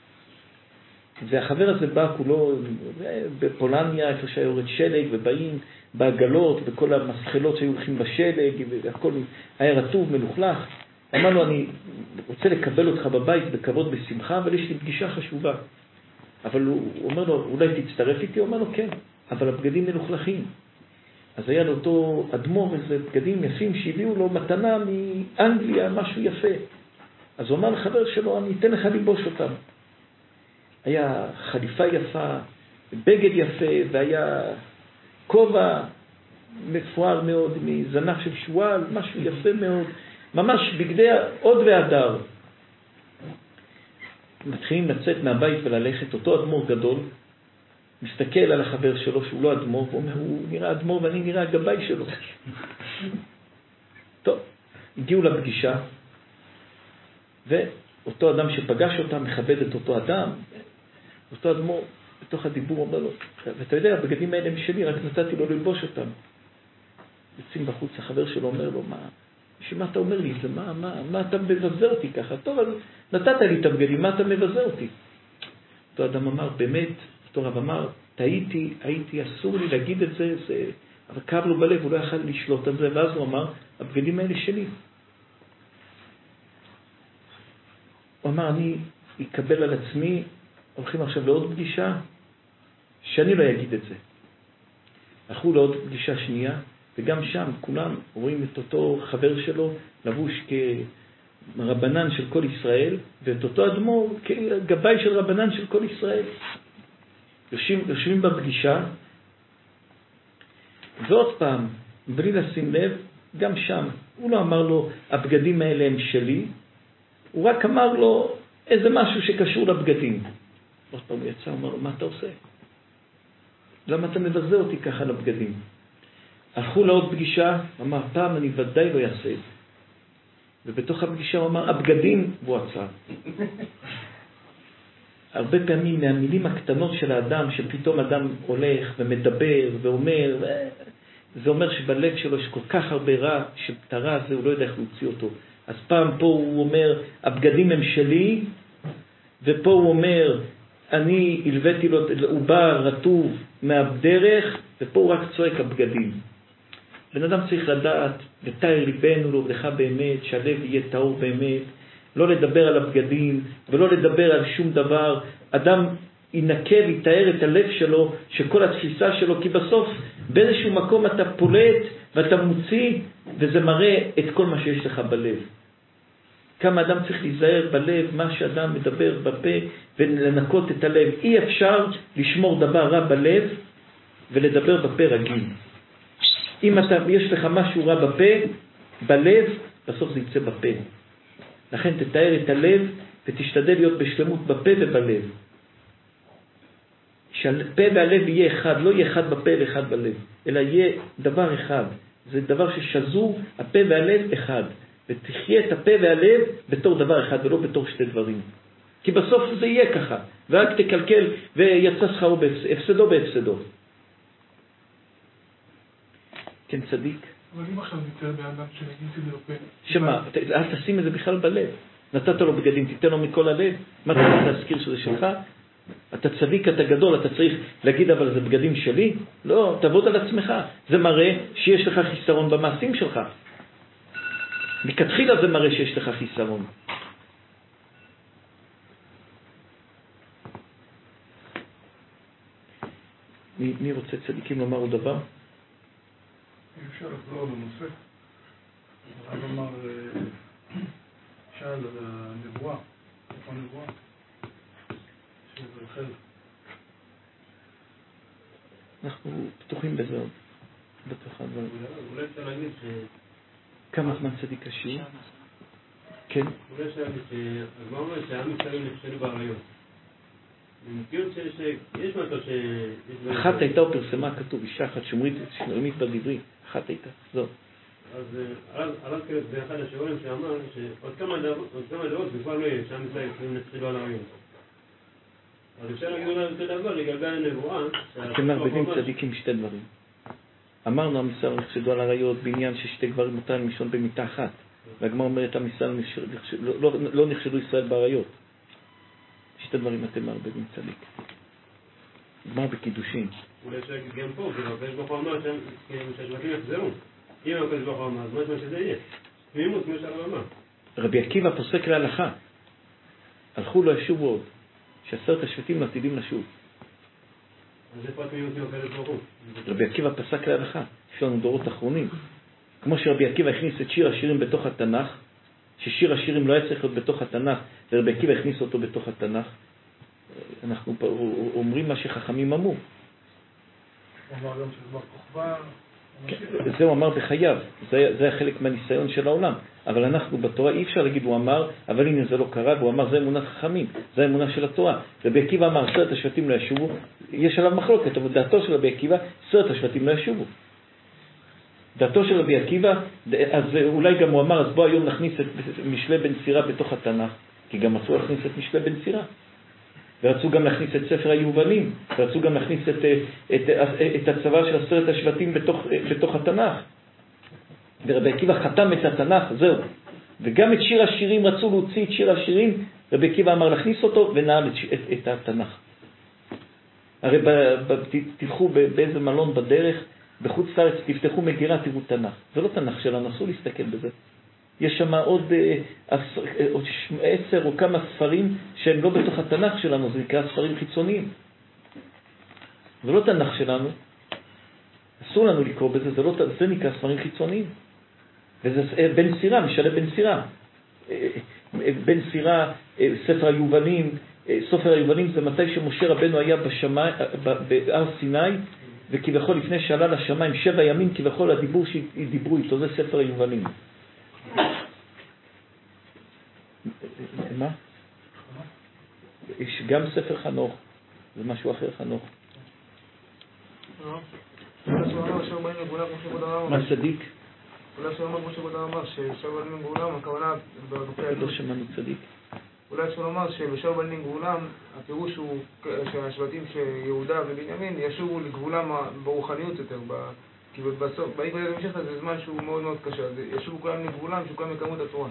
והחבר הזה בא כולו בפולניה, איפה שהיה יורד שלג, ובאים בעגלות, בכל המסחלות שהיו הולכים בשלג, והכל היה רטוב, מלוכלך. אמר לו, אני רוצה לקבל אותך בבית בכבוד, בשמחה, אבל יש לי פגישה חשובה. אבל הוא אומר לו, אולי תצטרף איתי? הוא אומר לו, כן, אבל הבגדים מלוכלכים. אז היה לאותו אדמו"ר איזה בגדים יפים שהביאו לו מתנה מאנגליה, משהו יפה. אז הוא אמר לחבר שלו, אני אתן לך ללבוש אותם. היה חליפה יפה, בגד יפה, והיה כובע מפואר מאוד, מזנח של שואל, משהו יפה מאוד, ממש בגדי עוד והדר. מתחילים לצאת מהבית וללכת, אותו אדמו"ר גדול, מסתכל על החבר שלו שהוא לא אדמו"ר, ואומר, הוא נראה אדמו"ר ואני נראה הגבאי שלו. טוב, הגיעו לפגישה, ואותו אדם שפגש אותם מכבד את אותו אדם, אותו אדמו"ר בתוך הדיבור אומר לו, ואתה יודע, הבגדים האלה הם שלי, רק נתתי לו ללבוש אותם. יוצאים בחוץ, החבר שלו אומר לו, מה, שמה אתה אומר לי? זה מה, מה, מה אתה מבזה אותי ככה? טוב, אז נתת לי את הבגדים, מה אתה מבזה אותי? אותו אדם אמר, באמת, אותו רב אמר, טעיתי, הייתי, אסור לי להגיד את זה, זה, אבל כאב לו בלב, הוא לא יכל לשלוט על זה, ואז הוא אמר, הבגדים האלה שלי. הוא אמר, אני אקבל על עצמי, הולכים עכשיו לעוד פגישה, שאני לא אגיד את זה. הלכו לעוד פגישה שנייה, וגם שם כולם רואים את אותו חבר שלו, לבוש כרבנן של כל ישראל, ואת אותו אדמו"ר כגבאי של רבנן של כל ישראל. יושבים, יושבים בפגישה, ועוד פעם, בלי לשים לב, גם שם, הוא לא אמר לו, הבגדים האלה הם שלי, הוא רק אמר לו איזה משהו שקשור לבגדים. עוד פעם הוא יצא, הוא אמר לו, מה אתה עושה? למה אתה מבזה אותי ככה לבגדים? הלכו לעוד פגישה, הוא אמר, פעם אני ודאי לא אעשה את זה. ובתוך הפגישה הוא אמר, הבגדים, והוא עצר. הרבה פעמים מהמילים הקטנות של האדם, שפתאום אדם הולך ומדבר ואומר, זה אומר שבלב שלו יש כל כך הרבה רע, שאת הרע הזה הוא לא יודע איך להוציא אותו. אז פעם פה הוא אומר, הבגדים הם שלי, ופה הוא אומר, אני הלוויתי לו, הוא בא רטוב מהדרך, ופה הוא רק צועק הבגדים. בן אדם צריך לדעת, ותאר ליבנו לעובדך באמת, שהלב יהיה טהור באמת, לא לדבר על הבגדים, ולא לדבר על שום דבר. אדם ינקה ויתאר את הלב שלו, שכל התפיסה שלו, כי בסוף באיזשהו מקום אתה פולט, ואתה מוציא, וזה מראה את כל מה שיש לך בלב. כמה אדם צריך להיזהר בלב, מה שאדם מדבר בפה, ולנקות את הלב. אי אפשר לשמור דבר רע בלב, ולדבר בפה רגיל. אם אתה, יש לך משהו רע בפה, בלב, בסוף זה יצא בפה. לכן תתאר את הלב, ותשתדל להיות בשלמות בפה ובלב. שהפה והלב יהיה אחד, לא יהיה אחד בפה ואחד בלב, אלא יהיה דבר אחד. זה דבר ששזור, הפה והלב אחד. ותחיה את הפה והלב בתור דבר אחד, ולא בתור שתי דברים. כי בסוף זה יהיה ככה, ורק תקלקל ויצא שכרו בהפסדו בהפסדו. כן, צדיק. אבל אם עכשיו נצא באדם שנגיד לו פה... שמה, אל תשים את זה בכלל בלב. נתת לו בגדים, תיתן לו מכל הלב. מה אתה צריך להזכיר שזה שלך? אתה צדיק, אתה גדול, אתה צריך להגיד אבל זה בגדים שלי? לא, תעבוד על עצמך. זה מראה שיש לך חיסרון במעשים שלך. מכתחילה זה מראה שיש לך חיסרון. מי, מי רוצה צדיקים לומר עוד דבר? אפשר לחזור לנושא. הרב אמר, שאל על הנבואה, איפה הנבואה נסיים בזה עוד. בתוך הדברים. אולי אפשר להגיד ש... כמה זמן צדיק השיעור? כן. אולי אפשר להגיד שהגמרא אומרת שהעם ישראל נכשלו בעריות. יש משהו ש... אחת הייתה או פרסמה כתוב, אישה אחת שמרית, שמרמית בדברי, אחת הייתה, זאת. אז עליו כלב באחד השיעורים שאמר שעוד כמה דעות בכלל לא יהיה, שעם ישראל נכשלו על העריות. אז אפשר להגיד אולי יותר דבר לגבי הנבואה. אתם מערבבים צדיקים שתי דברים. אמרנו עם ישראל נכשלו על העריות בעניין ששתי גברים מותר לישון במיטה אחת. והגמרא אומרת עם ישראל לא נכשלו ישראל בעריות. שתי דברים אתם מערבבים צדיק. גמר בקידושים. אולי אפשר להגיד גם פה, והקדוש ברוך הוא אמר שהשבטים יחזרו. אם הקדוש ברוך הוא אמר, אז מה יש מה שזה יהיה? תמימות כמו שהרב אמר. רבי עקיבא פוסק להלכה. הלכו לא ישובו עוד. שעשרת השבטים עתידים לשוב. אז איפה התמימות עם הקדוש ברוך הוא? רבי עקיבא פסק להלכה. יש לנו דורות אחרונים. כמו שרבי עקיבא הכניס את שיר השירים בתוך התנ"ך, ששיר השירים לא היה צריך להיות בתוך התנ"ך, ורבי עקיבא הכניס אותו בתוך התנ"ך, אנחנו אומרים מה שחכמים אמרו. הוא אמר גם של בר כוכבא. זה הוא אמר בחייו, זה, זה היה חלק מהניסיון של העולם. אבל אנחנו בתורה אי אפשר להגיד, הוא אמר, אבל הנה זה לא קרה, והוא אמר, זה אמונת חכמים, זה אמונה של התורה. רבי עקיבא אמר, עשרת השבטים לא ישובו, יש עליו מחלוקת, אבל דעתו של רבי עקיבא, עשרת השבטים לא ישובו. דעתו של רבי עקיבא, אז אולי גם הוא אמר, אז בוא היום נכניס את משלי בן סירה בתוך התנ"ך, כי גם רצו להכניס את משלי בן סירה. ורצו גם להכניס את ספר היובלים, ורצו גם להכניס את, את, את הצבא של עשרת השבטים בתוך, בתוך התנ"ך. ורבי עקיבא חתם את התנ"ך, זהו. וגם את שיר השירים רצו להוציא את שיר השירים, רבי עקיבא אמר להכניס אותו ונעל את, את, את התנ"ך. הרי ב, ב, תלכו באיזה מלון בדרך, בחוץ לארץ תפתחו מגירה, תראו תנ"ך. זה לא תנ"ך שלנו, אסור להסתכל בזה. יש שם עוד עשר או כמה ספרים שהם לא בתוך התנ"ך שלנו, זה נקרא ספרים חיצוניים. זה לא תנ"ך שלנו, אסור לנו לקרוא בזה, זה, לא, זה נקרא ספרים חיצוניים. וזה בן סירה, משנה בן סירה. בן סירה, ספר היובלים, ספר היובלים זה מתי שמשה רבנו היה בשמיים, בהר סיני, וכביכול לפני שעלה לשמיים שבע ימים, כביכול הדיבור שדיברו איתו, זה ספר היובלים. מה? יש גם ספר חנוך, זה משהו אחר חנוך. מה צדיק? אולי שאומר כמו שבודה אמר ששאול בנים גאולם, הכוונה לא שמענו צדיק. אולי אפשר לומר שבשאול בנים גאולם הפירוש הוא שהשבטים שיהודה ובנימין ישובו לגבולם ברוחניות יותר, כי בסוף, בעיקר להמשך זה זמן שהוא מאוד מאוד קשה, ישובו כולם לגבולם שהוא כולם יקמו את התורה.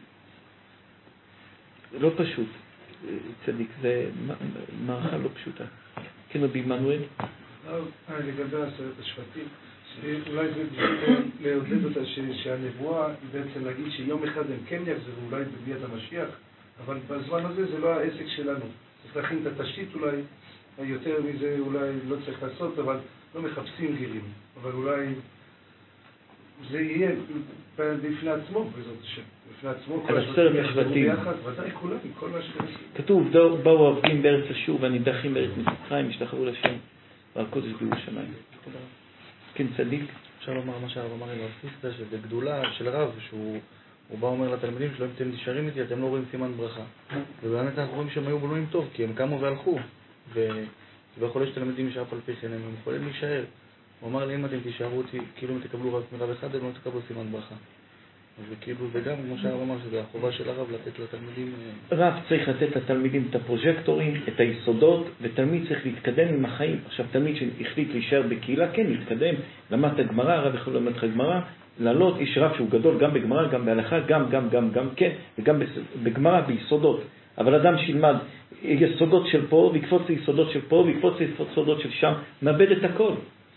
לא פשוט, צדיק, זה מערכה לא פשוטה. כן, רבי עמנואל? לגבי עשרת השבטים, אולי זה לעודד אותה שהנבואה היא בעצם להגיד שיום אחד הם כן יחזרו, אולי בביאת המשיח, אבל בזמן הזה זה לא העסק שלנו. צריך להכין את התשתית אולי, יותר מזה אולי לא צריך לעשות, אבל לא מחפשים גירים, אבל אולי זה יהיה בפני עצמו, בעזרת השם. בפני עצמו, כל השבטים יחזרו ביחד, ודאי כולם, כל מה שכנסים. כתוב, באו העובדים בארץ אשור והנידחים בארץ מצרים, השתחררו לשם, והקודש בירושלים. כן, צדיק. אפשר לומר מה שהרב אמר לי להוסיף, זה שבגדולה של רב, שהוא בא אומר לתלמידים שלו, אם אתם נשארים איתי, אתם לא רואים סימן ברכה. ובאמת אנחנו רואים שהם היו בנויים טוב, כי הם קמו והלכו. ובכל יש תלמידים נשאר פה לפי חינם, הם יכולים להישאר. הוא אמר לי, אם אתם תישארו אותי, כאילו אם תקבלו רק מרב אחד, הם לא תקבלו סימן ברכה. וכאילו זה גם, כמו שהרב אמר, שזה החובה של הרב לתת לתלמידים... רב צריך לתת לתלמידים את הפרוז'קטורים, את היסודות, ותלמיד צריך להתקדם עם החיים. עכשיו, תלמיד שהחליט להישאר בקהילה, כן, להתקדם, למד את הגמרא, הרב יכול למד את הגמרא, לעלות, איש רב שהוא גדול גם בגמרא, גם בהלכה, גם, גם, גם, גם, כן, וגם בגמרא, ביסודות. אבל אדם שילמד יסודות של פה, ויקפוץ ליסודות של פה, ויקפוץ ליסודות של שם, מאבד את הכל.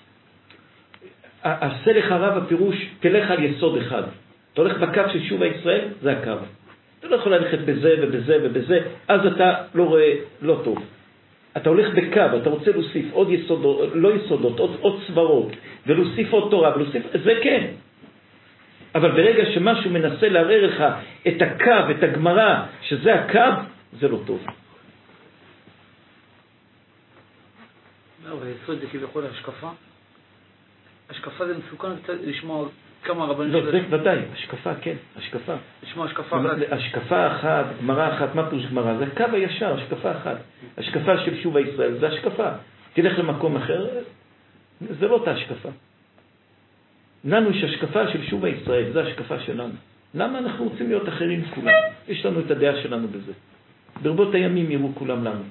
עשה לך רב הפירוש, תלך על יסוד אחד. אתה הולך בקו של שוב הישראל, זה הקו. אתה לא יכול ללכת בזה ובזה ובזה, אז אתה לא רואה, לא טוב. אתה הולך בקו, אתה רוצה להוסיף עוד יסודות, לא יסודות, עוד, עוד סברות, ולהוסיף עוד תורה, ולהוסיף, זה כן. אבל ברגע שמשהו מנסה לערער לך את הקו, את הגמרא, שזה הקו, זה לא טוב. לא, היסוד זה כביכול השקפה. השקפה זה מסוכן קצת לשמוע כמה רבנים... לא, זה ודאי, השקפה, כן, השקפה. לשמוע השקפה אחת. השקפה אחת, גמרא אחת, מה פירוש גמרא? זה הקו הישר, השקפה אחת. השקפה של שוב הישראל, זה השקפה. תלך למקום אחר, זה לא אותה השקפה. לנו יש השקפה של שוב הישראל, זה השקפה שלנו. למה אנחנו רוצים להיות אחרים כולם? יש לנו את הדעה שלנו בזה. ברבות הימים יראו כולם לנו.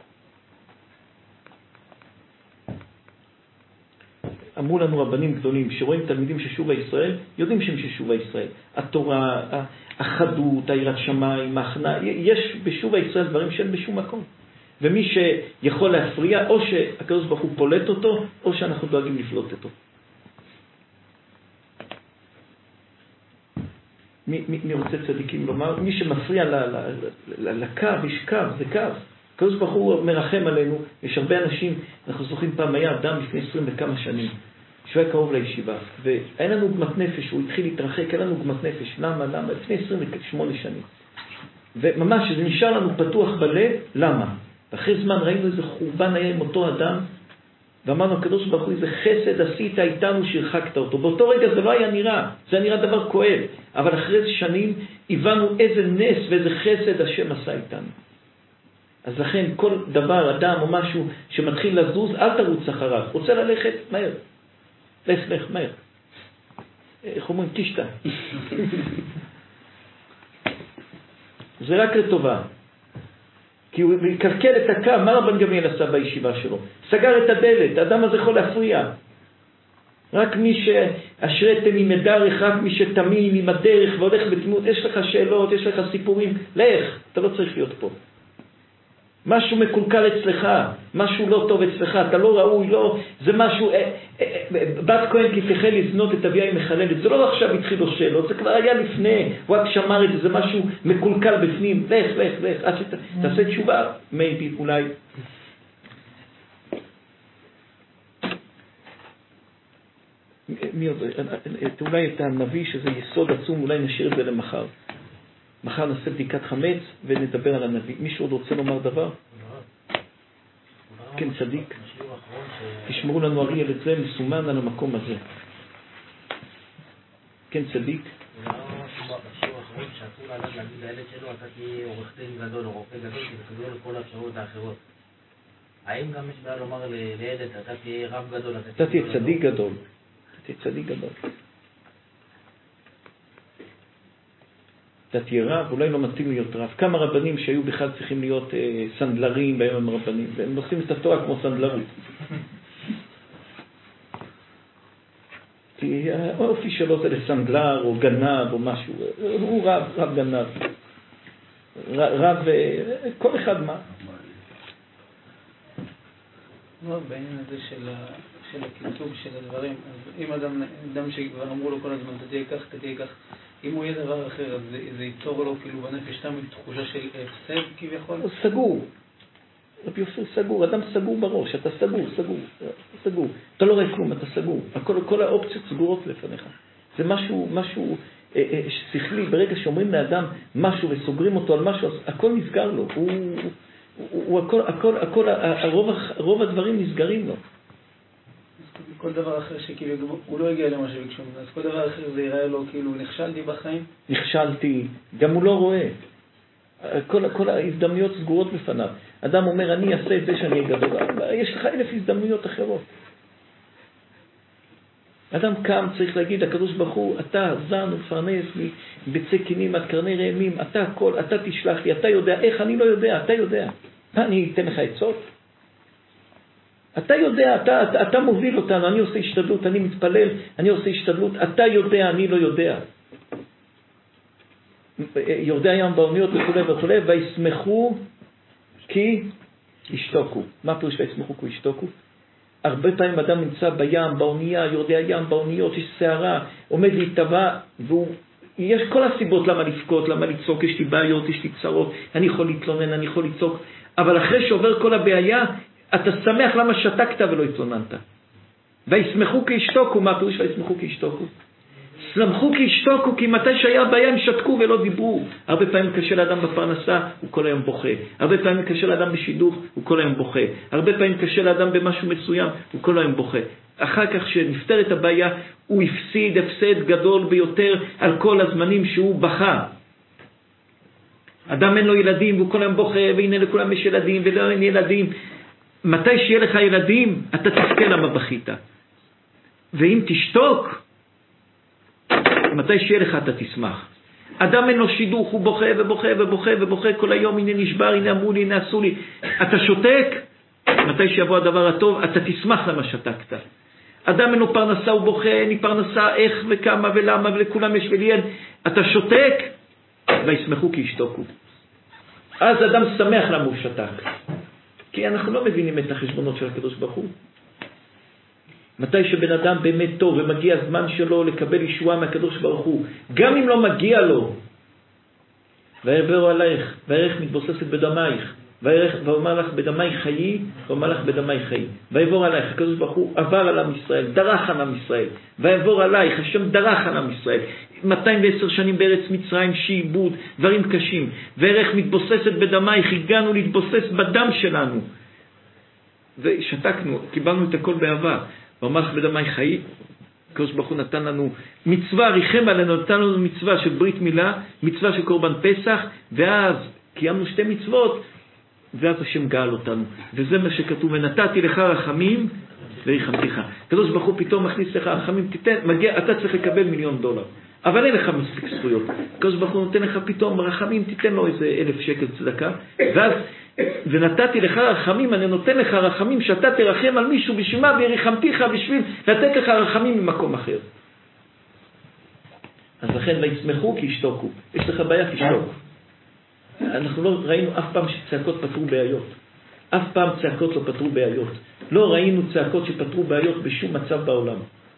אמרו לנו רבנים גדולים שרואים תלמידים של שוב הישראל, יודעים שהם של שוב הישראל. התורה, החדות, היראת שמיים, ההכנעה, יש בשוב הישראל דברים שאין בשום מקום. ומי שיכול להפריע, או שהקדוש ברוך הוא פולט אותו, או שאנחנו דואגים לפלוט אותו. מי, מי, מי רוצה צדיקים לומר? מי שמפריע ל, ל, ל, ל, לקו, יש קו, זה קו. הקדוש ברוך הוא מרחם עלינו. יש הרבה אנשים, אנחנו זוכרים פעם היה אדם לפני עשרים וכמה שנים, שהוא היה קרוב לישיבה, ואין לנו גמת נפש, הוא התחיל להתרחק, אין לנו גמת נפש. למה? למה? לפני עשרים ושמונה שנים. וממש, זה נשאר לנו פתוח בלב, למה? ואחרי זמן ראינו איזה חורבן היה עם אותו אדם, ואמרנו, הקדוש ברוך הוא, איזה חסד עשית איתנו שהרחקת אותו. באותו רגע זה לא היה נראה, זה היה נראה דבר כואב, אבל אחרי שנים הבנו איזה נס ואיזה חסד השם עשה איתנו. אז לכן כל דבר, אדם או משהו שמתחיל לזוז, אל תרוץ אחריו. רוצה ללכת, מהר. לך, לך, מהר. איך אומרים? תשתה. זה רק לטובה. כי הוא מקלקל את הקו. מה רבן גמליאל עשה בישיבה שלו? סגר את הדלת. האדם הזה יכול להפריע. רק מי שאשרתם עם הדרך, רק מי שתמים עם הדרך והולך בתמימות, יש לך שאלות, יש לך סיפורים, לך. אתה לא צריך להיות פה. משהו מקולקל אצלך, משהו לא טוב אצלך, אתה לא ראוי, לא, זה משהו, אה, אה, אה, בת כהן כי תחל לזנות את אביה היא מחללת, זה לא עכשיו התחיל לו שאלות, זה כבר היה לפני, הוא רק שמר את זה, זה משהו מקולקל בפנים, לך, לך, לך, עד שתעשה תשובה, מייבי, אולי. מי עוד, אולי את הנביא שזה יסוד עצום, אולי נשאיר את זה למחר. מחר נעשה בדיקת חמץ ונדבר על הנביא. מישהו עוד רוצה לומר דבר? כן, צדיק. תשמרו לנו אריאל את זה, מסומן על המקום הזה. כן, צדיק. זה לא בשיעור האחרון שאסור לאדם להגיד לילד שלו, אתה תהיה עורך דין גדול או רופא גדול, כי זה גדול לכל האפשרויות האחרות. האם גם יש בעיה לומר לילד, אתה תהיה רב גדול, אתה תהיה צדיק גדול. אתה תהיה צדיק גדול. אתה תהיה רב, אולי לא מתאים להיות רב. כמה רבנים שהיו בכלל צריכים להיות אה, סנדלרים ביום הם רבנים, והם עושים את התואר כמו סנדלרות. כי האופי שלו זה לסנדלר או גנב או משהו. הוא רב, רב גנב. רב, כל אחד מה? לא, בעניין הזה של, של הכיתוב של הדברים, אז אם אדם, אדם שכבר אמרו לו כל הזמן, אתה תהיה כך, אתה תהיה כך, אם הוא יהיה דבר אחר, אז זה, זה ייצור לו כאילו בנפש סתם תחושה של הפסד כביכול? סגור. רבי אופיר סגור, אדם סגור בראש, אתה סגור, סגור, סגור. אתה לא רואה כלום, אתה סגור. הכל, כל האופציות סגורות לפניך. זה משהו, משהו אה, אה, שכלי, ברגע שאומרים לאדם משהו וסוגרים אותו על משהו, הכל נסגר לו. הוא, הוא, הוא הכל, הכל, הכל, הרוב, רוב הדברים נסגרים לו. כל דבר אחר שכאילו הוא לא הגיע למה שביקשו, אז כל דבר אחר זה יראה לו כאילו נכשלתי בחיים. נכשלתי, גם הוא לא רואה. כל, כל ההזדמנויות סגורות בפניו. אדם אומר, אני אעשה את זה שאני אהיה גדול. יש לך אלף הזדמנויות אחרות. אדם קם, צריך להגיד, הקדוש ברוך הוא, אתה זן ופרנס מבצי קינים עד קרני רעמים, אתה הכל, אתה תשלח לי, אתה יודע, איך אני לא יודע, אתה יודע. מה, אני אתן לך עצות? אתה יודע, אתה, אתה, אתה מוביל אותנו, אני עושה השתדלות, אני מתפלל, אני עושה השתדלות, אתה יודע, אני לא יודע. יורדי הים באוניות וכו' וכו', וישמחו כי ישתוקו. מה פירוש וישמחו כי ישתוקו? הרבה פעמים אדם נמצא בים, באונייה, יורדי הים, באוניות, יש שערה, עומד להתאבע, ויש כל הסיבות למה לפקות, למה לצעוק, יש לי בעיות, יש לי צרות, אני יכול להתלונן, אני יכול לצעוק, אבל אחרי שעובר כל הבעיה, אתה שמח למה שתקת ולא התלוננת. וישמחו כי ישתוקו. מה פירוש וישמחו כי ישתוקו? שמחו כי ישתוקו, כי מתי שהיה בעיה הם שתקו ולא דיברו. הרבה פעמים קשה לאדם בפרנסה, הוא כל היום בוכה. הרבה פעמים קשה לאדם בשידוך, הוא כל היום בוכה. הרבה פעמים קשה לאדם במשהו מסוים, הוא כל היום בוכה. אחר כך שנפטר את הבעיה, הוא הפסיד הפסד גדול ביותר על כל הזמנים שהוא בכה. אדם אין לו ילדים והוא כל היום בוכה, והנה לכולם יש ילדים ולא אין ילדים. מתי שיהיה לך ילדים, אתה תזכה למה בכית. ואם תשתוק, מתי שיהיה לך אתה תשמח. אדם אין לו שידוך, הוא בוכה ובוכה ובוכה ובוכה כל היום, הנה נשבר, הנה אמרו לי, הנה עשו לי. אתה שותק, מתי שיבוא הדבר הטוב, אתה תשמח למה שתקת. אדם אין לו פרנסה, הוא בוכה, אין לי פרנסה, איך וכמה ולמה, ולכולם יש וליין. אתה שותק, וישמחו כי ישתוקו. אז אדם שמח למה הוא שתק. כי אנחנו לא מבינים את החשבונות של הקדוש ברוך הוא. מתי שבן אדם באמת טוב ומגיע הזמן שלו לקבל ישועה מהקדוש ברוך הוא, גם אם לא מגיע לו, ויעברו עלייך, וירך מתבוססת בדמייך, ואומר לך בדמי חיי, ואומר לך בדמי חיי. ויעבור עלייך, הקדוש ברוך הוא עבר על עם ישראל, דרך על עם ישראל. ויעבור עלייך, השם דרך על עם ישראל. מאתיים ועשר שנים בארץ מצרים, שיעבוד, דברים קשים. וערך מתבוססת בדמייך, הגענו להתבוסס בדם שלנו. ושתקנו, קיבלנו את הכל באהבה. ואומר לך בדמי חיי, הקדוש ברוך הוא נתן לנו מצווה, ריחם עלינו, נתן לנו מצווה של ברית מילה, מצווה של קורבן פסח, ואז קיימנו שתי מצוות, ואז השם גאל אותנו. וזה מה שכתוב, ונתתי לך רחמים וריחמתיך. הקדוש ברוך הוא פתאום מכניס לך רחמים, תיתן, מגיע, אתה צריך לקבל מיליון דולר. אבל אין לך מספיק זכויות. הקדוש ברוך הוא נותן לך פתאום רחמים, תיתן לו איזה אלף שקל צדקה. ואז, ונתתי לך רחמים, אני נותן לך רחמים שאתה תרחם על מישהו בשביל מה, וריחמתיך בשביל לתת לך רחמים ממקום אחר. אז לכן וישמחו כי ישתוקו. יש לך בעיה, תשתוק. אנחנו לא ראינו אף פעם שצעקות פתרו בעיות. אף פעם צעקות לא פתרו בעיות. לא ראינו צעקות שפתרו בעיות בשום מצב בעולם.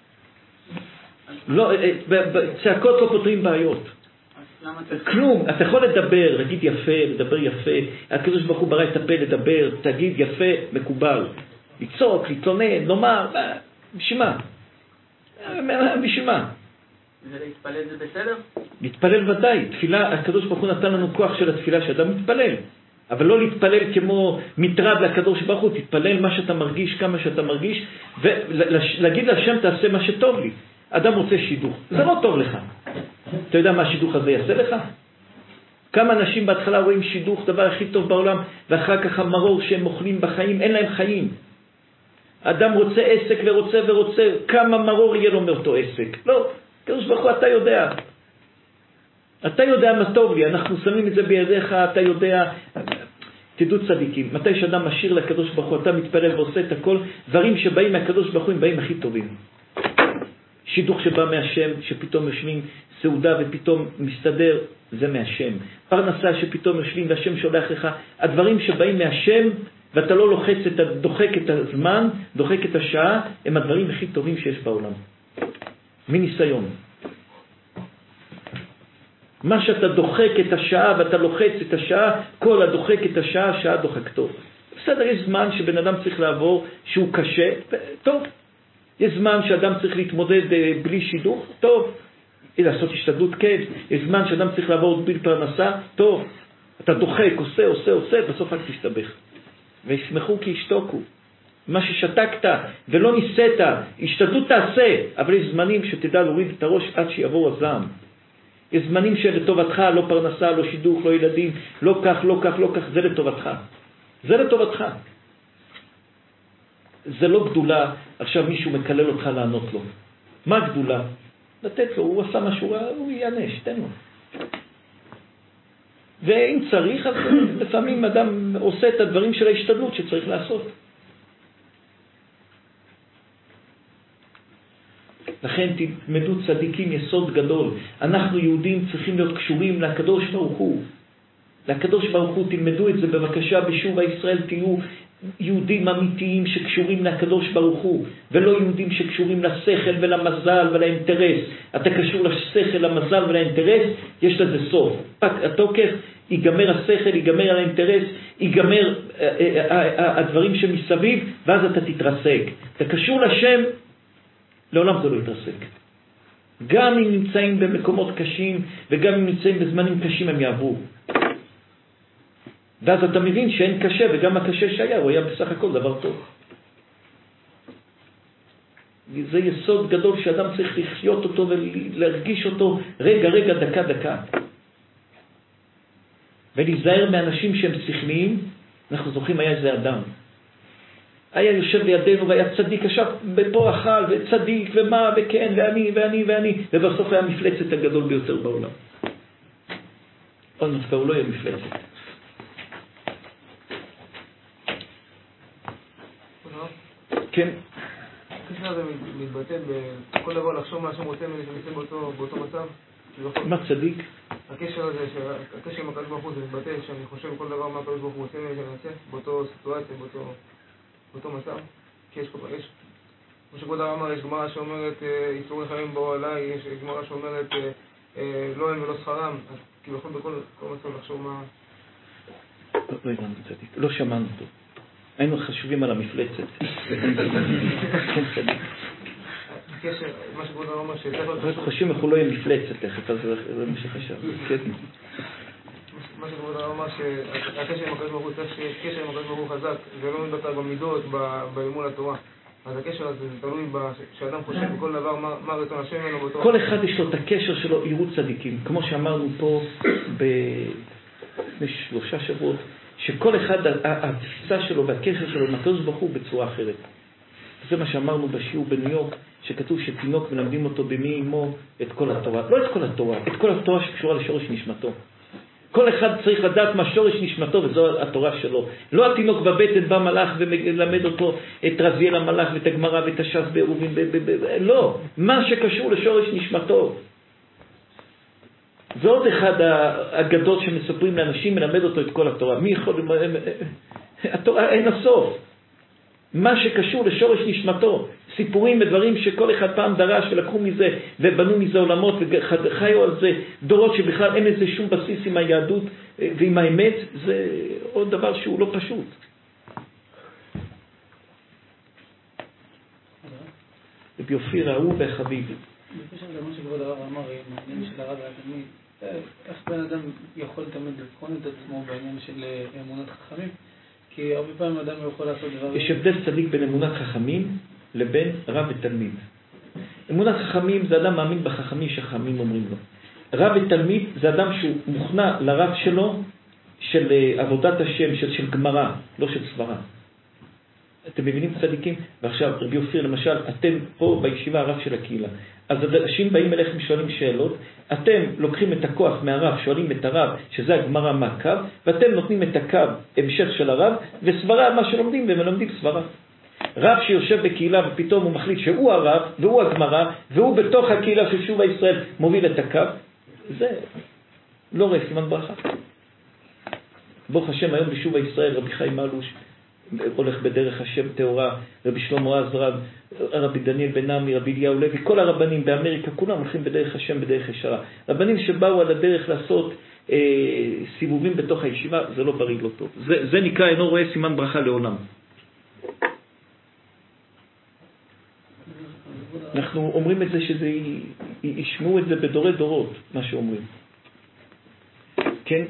לא, צעקות לא פותרים בעיות. כלום. אתה יכול לדבר, להגיד יפה, לדבר יפה. הקדוש ברוך הוא ברא את הפה לדבר, תגיד יפה, מקובל. לצעוק, להתלונן, לומר, בשביל מה? בשביל מה? ולהתפלל זה בסדר? להתפלל ודאי. תפילה, הקדוש ברוך הוא נתן לנו כוח של התפילה שאדם מתפלל. אבל לא להתפלל כמו מטרד לקדוש ברוך הוא, תתפלל מה שאתה מרגיש, כמה שאתה מרגיש, ולהגיד להשם תעשה מה שטוב לי. אדם רוצה שידוך, זה לא טוב לך. אתה יודע מה השידוך הזה יעשה לך? כמה אנשים בהתחלה רואים שידוך, דבר הכי טוב בעולם, ואחר כך המרור שהם אוכלים בחיים, אין להם חיים. אדם רוצה עסק ורוצה ורוצה, כמה מרור יהיה לו מאותו עסק. לא, הקדוש ברוך הוא אתה יודע. אתה יודע מה טוב לי, אנחנו שמים את זה בידיך, אתה יודע, תדעו צדיקים, מתי שאדם משאיר לקדוש ברוך הוא, אתה מתפלל ועושה את הכל, דברים שבאים מהקדוש ברוך הוא הם באים הכי טובים. שידוך שבא מהשם, שפתאום יושבים סעודה ופתאום מסתדר, זה מהשם. פרנסה שפתאום יושבים והשם שולח לך, הדברים שבאים מהשם, ואתה לא לוחץ, את, דוחק את הזמן, דוחק את השעה, הם הדברים הכי טובים שיש בעולם. מניסיון. מה שאתה דוחק את השעה ואתה לוחץ את השעה, כל הדוחק את השעה, שעה דוחקתו. בסדר, יש זמן שבן אדם צריך לעבור שהוא קשה, טוב. יש זמן שאדם צריך להתמודד בלי שידוך, טוב. לעשות השתדלות כיף. יש זמן שאדם צריך לעבור בלי פרנסה, טוב. אתה דוחק, עושה, עושה, עושה, בסוף רק תסתבך. וישמחו כי ישתוקו. מה ששתקת ולא ניסית, השתדלות תעשה, אבל יש זמנים שתדע להוריד את הראש עד שיעבור הזעם. יש זמנים שלטובתך, לא פרנסה, לא שידוך, לא ילדים, לא כך, לא כך, לא כך, זה לטובתך. זה לטובתך. זה לא גדולה, עכשיו מישהו מקלל אותך לענות לו. מה גדולה? לתת לו, הוא עשה משהו, הוא יענש, תן לו. ואם צריך, אז לפעמים אדם עושה את הדברים של ההשתדלות שצריך לעשות. לכן תלמדו צדיקים יסוד גדול. אנחנו יהודים צריכים להיות קשורים לקדוש ברוך הוא. לקדוש ברוך הוא תלמדו את זה בבקשה בשוב הישראל, תהיו יהודים אמיתיים שקשורים לקדוש ברוך הוא, ולא יהודים שקשורים לשכל ולמזל ולאינטרס. אתה קשור לשכל, למזל ולאינטרס, יש לזה סוף. התוקף, ייגמר השכל, ייגמר האינטרס, ייגמר הדברים שמסביב, ואז אתה תתרסק. אתה קשור לשם, לעולם זה לא יתרסק. גם אם נמצאים במקומות קשים, וגם אם נמצאים בזמנים קשים הם יעברו. ואז אתה מבין שאין קשה, וגם הקשה שהיה, הוא היה בסך הכל דבר טוב. זה יסוד גדול שאדם צריך לחיות אותו ולהרגיש אותו רגע, רגע, דקה, דקה. ולהיזהר מאנשים שהם שכליים. אנחנו זוכרים, היה איזה אדם. היה יושב לידינו והיה צדיק, ישב בפה אכל וצדיק ומה וכן ואני ואני ואני, ובסוף היה מפלצת הגדול ביותר בעולם. עוד נפקא, הוא לא יהיה מפלצת. כן. הקשר הזה מתבטא בכל דבר לחשוב מה שמוצא מנמצא באותו מצב? מה צדיק? הקשר הזה, הקשר עם הקדוש ברוך הוא זה מתבטא שאני חושב כל דבר מה הקדוש ברוך הוא עושה מנמצא באותו סיטואציה, באותו מצב? כי יש כל פעם, יש, כמו שכבוד הרב אמר, יש גמרא שאומרת איסורים חיים באו עליי, יש גמרא שאומרת לא הם ולא שכרם, אז כאילו יכול בכל מצב לחשוב מה... לא הבנו צדיק, לא שמענו אותו. היינו חשובים על המפלצת. כן, צדיק. הקשר, מה שכבוד הרב אמר שצריך... אנחנו חושבים איך הוא לא יהיה מפלצת תכף, אז זה מה שחשב. כן. מה שכבוד הרב אמר שהקשר עם הקדוש ברוך הוא צריך שיש קשר עם הקדוש ברוך הוא חזק, ולא מתבטא במידות, באמון התורה. אז הקשר הזה זה תלוי שאדם חושב בכל דבר מה רצון השם ממנו באותו... כל אחד יש לו את הקשר שלו, יראו צדיקים. כמו שאמרנו פה לפני שלושה שבועות, שכל אחד, התפיסה שלו והקשר שלו עם הקדוש ברוך הוא בצורה אחרת. זה מה שאמרנו בשיעור בניו יורק, שכתוב שתינוק מלמדים אותו במי אמו את כל התורה. לא את כל התורה, את כל התורה שקשורה לשורש נשמתו. כל אחד צריך לדעת מה שורש נשמתו, וזו התורה שלו. לא התינוק בבטן בא מלאך ומלמד אותו את רזיאל המלאך ואת הגמרא ואת הש"ס בעירובין. לא, מה שקשור לשורש נשמתו. זה עוד אחד הגדות שמספרים לאנשים, מלמד אותו את כל התורה. מי יכול... התורה אין הסוף. מה שקשור לשורש נשמתו, סיפורים ודברים שכל אחד פעם דרש ולקחו מזה ובנו מזה עולמות וחיו על זה דורות שבכלל אין איזה שום בסיס עם היהדות ועם האמת, זה עוד דבר שהוא לא פשוט. רבי אופיר האהוב והחביב. בקשר למה שכבוד הרב אמר, העניין של הרב והתלמיד, איך בן אדם יכול תמיד לבחון את עצמו בעניין של אמונת חכמים? כי הרבה פעמים אדם יכול לעשות דברים... יש הבדל צדיק בין אמונת חכמים לבין רב ותלמיד. אמונת חכמים זה אדם מאמין בחכמים שחכמים אומרים לו. רב ותלמיד זה אדם שהוא מוכנע לרב שלו של עבודת השם, של, של גמרא, לא של סברה. אתם מבינים צדיקים? ועכשיו רבי אופיר למשל, אתם פה בישיבה הרב של הקהילה. אז אנשים באים אליכם ושואלים שאלות, אתם לוקחים את הכוח מהרב, שואלים את הרב, שזה הגמרא מה הקו, ואתם נותנים את הקו המשך של הרב, וסברה מה שלומדים, והם לומדים סברה. רב שיושב בקהילה ופתאום הוא מחליט שהוא הרב, והוא הגמרא, והוא בתוך הקהילה של שובה ישראל מוביל את הקו, זה לא רואה סימן ברכה. ברוך השם היום בשובה ישראל, רבי חיים אלוש, הולך בדרך השם תאורה, רבי שלמה עזרא, רבי דניאל בן עמי, רבי אליהו לוי, כל הרבנים באמריקה, כולם הולכים בדרך השם, בדרך ישרה. רבנים שבאו על הדרך לעשות אה, סיבובים בתוך הישיבה, זה לא בריא, לא טוב. זה, זה נקרא אינו רואה סימן ברכה לעולם. אנחנו אומרים את זה שזה, ישמעו את זה בדורי דורות, מה שאומרים. כן?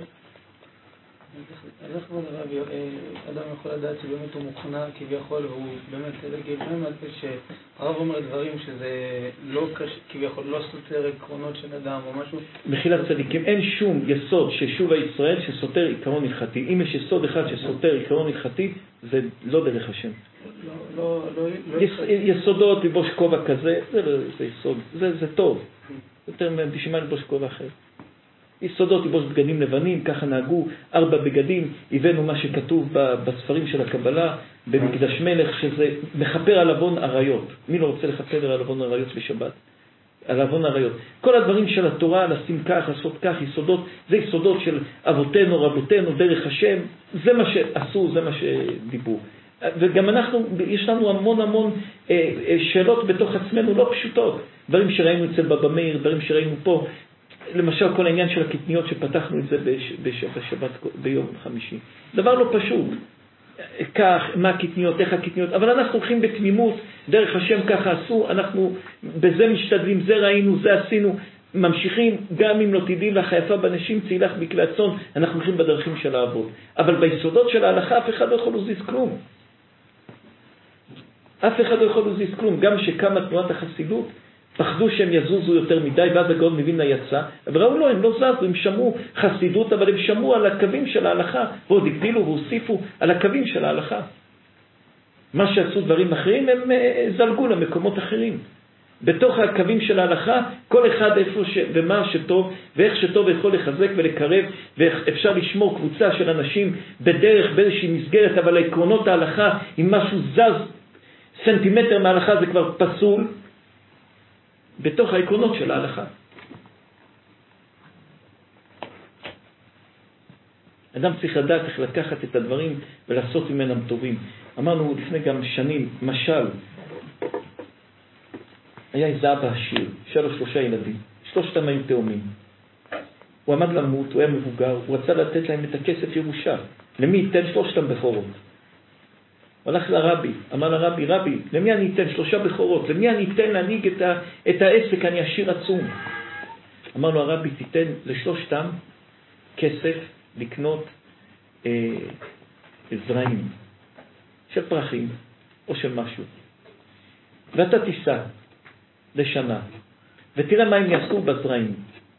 אז איך כבוד הרב, אדם יכול לדעת שבאמת הוא מוכנע כביכול, והוא באמת, לפעמים שהרב אומר דברים שזה לא כביכול, לא סותר עקרונות של אדם או משהו. מחילת צדיקים, אין שום יסוד ששובה ישראל שסותר עיקרון הלכתי. אם יש יסוד אחד שסותר עיקרון הלכתי, זה לא דרך השם. לא, לא, לא... יסודות לבוש כובע כזה, זה יסוד, זה טוב. יותר בשביל מה לבוש כובע אחר. יסודות לבוש בגדים לבנים, ככה נהגו, ארבע בגדים, הבאנו מה שכתוב בספרים של הקבלה, במקדש מלך, שזה מחפר על עוון עריות. מי לא רוצה לחפר על עוון עריות בשבת? על עוון עריות. כל הדברים של התורה, לשים כך, לעשות כך, יסודות, זה יסודות של אבותינו, רבותינו, דרך השם, זה מה שעשו, זה מה שדיברו. וגם אנחנו, יש לנו המון המון אה, אה, שאלות בתוך עצמנו לא פשוטות. דברים שראינו אצל בבא מאיר, דברים שראינו פה, למשל כל העניין של הקטניות שפתחנו את זה בש, בש, בשבת ביום חמישי. דבר לא פשוט. כך, מה הקטניות, איך הקטניות, אבל אנחנו הולכים בתמימות, דרך השם ככה עשו, אנחנו בזה משתדלים, זה ראינו, זה עשינו, ממשיכים, גם אם לא תדעי לך היפה בנשים צילך בכלי הצאן, אנחנו הולכים בדרכים של האבות. אבל ביסודות של ההלכה אף אחד לא יכול להזיז כלום. אף אחד לא יכול להזיז כלום. גם שקמה תנועת החסידות, פחדו שהם יזוזו יותר מדי, ואז הגאון מווילנה יצא, אבל ראו לא, הם לא זזו, הם שמעו חסידות, אבל הם שמעו על הקווים של ההלכה, ועוד הגדילו והוסיפו על הקווים של ההלכה. מה שעשו דברים אחרים, הם זלגו למקומות אחרים. בתוך הקווים של ההלכה, כל אחד איפה ש... ומה שטוב, ואיך שטוב יכול לחזק ולקרב, ואיך אפשר לשמור קבוצה של אנשים בדרך, באיזושהי מסגרת, אבל העקרונות ההלכה, אם משהו זז סנטימטר מההלכה זה כבר פסול, בתוך העקרונות של ההלכה. אדם צריך לדעת איך לקחת את הדברים ולעשות ממנם טובים. אמרנו לפני גם שנים, משל, היה איזה אבא עשיר, שהיה לו שלושה ילדים, שלושתם היו תאומים. הוא עמד למות, הוא היה מבוגר, הוא רצה לתת להם את הכסף ירושה. למי ייתן? שלושתם בכורות. הוא הלך לרבי, אמר לרבי, רבי, למי אני אתן? שלושה בכורות, למי אני אתן להנהיג את, ה, את העסק, אני עשיר עצום. אמר לו הרבי, תיתן לשלושתם כסף לקנות אה, זרעים של פרחים או של משהו. ואתה תיסע לשנה, ותראה מה הם יעשו בזרעים.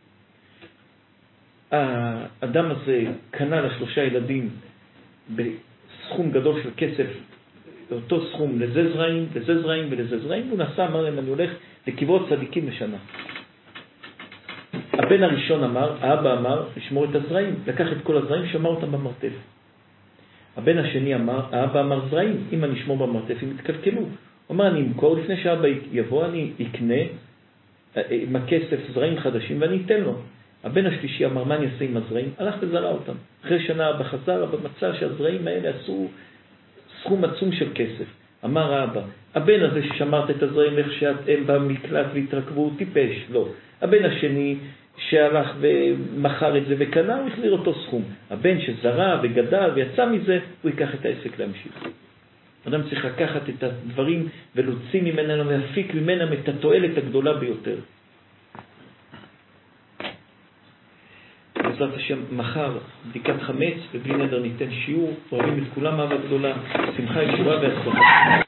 האדם הזה קנה לשלושה ילדים בסכום גדול של כסף, אותו סכום, לזה זרעים, לזה זרעים ולזה זרעים, הוא נסע, אמר להם, אני הולך לקברות צדיקים לשנה. הבן הראשון אמר, האבא אמר, לשמור את הזרעים, לקח את כל הזרעים, שמר אותם במרתף. הבן השני אמר, האבא אמר זרעים, אם אני אשמור במרתף, הם יתקלקלו. הוא אמר, אני אמכור, לפני שהאבא יבוא, אני אקנה עם הכסף זרעים חדשים ואני אתן לו. הבן השלישי אמר, מה אני אעשה עם הזרעים? הלך וזרע אותם. אחרי שנה האבא חזר, אבל מצא שהזרעים האלה עשו סכום עצום של כסף. אמר האבא, הבן הזה ששמרת את הזרעים איך שהם במקלט והתרכבו, הוא טיפש. לא. הבן השני שהלך ומכר את זה וקנה, הוא החזיר אותו סכום. הבן שזרע וגדל ויצא מזה, הוא ייקח את העסק להמשיך. אדם צריך לקחת את הדברים ולהוציא ממנה ולהפיק ממנה את התועלת הגדולה ביותר. בעזרת השם, מחר בדיקת חמץ ובלי נדר ניתן שיעור, אוהבים את כולם אהבה גדולה, שמחה ישועה והצלחה.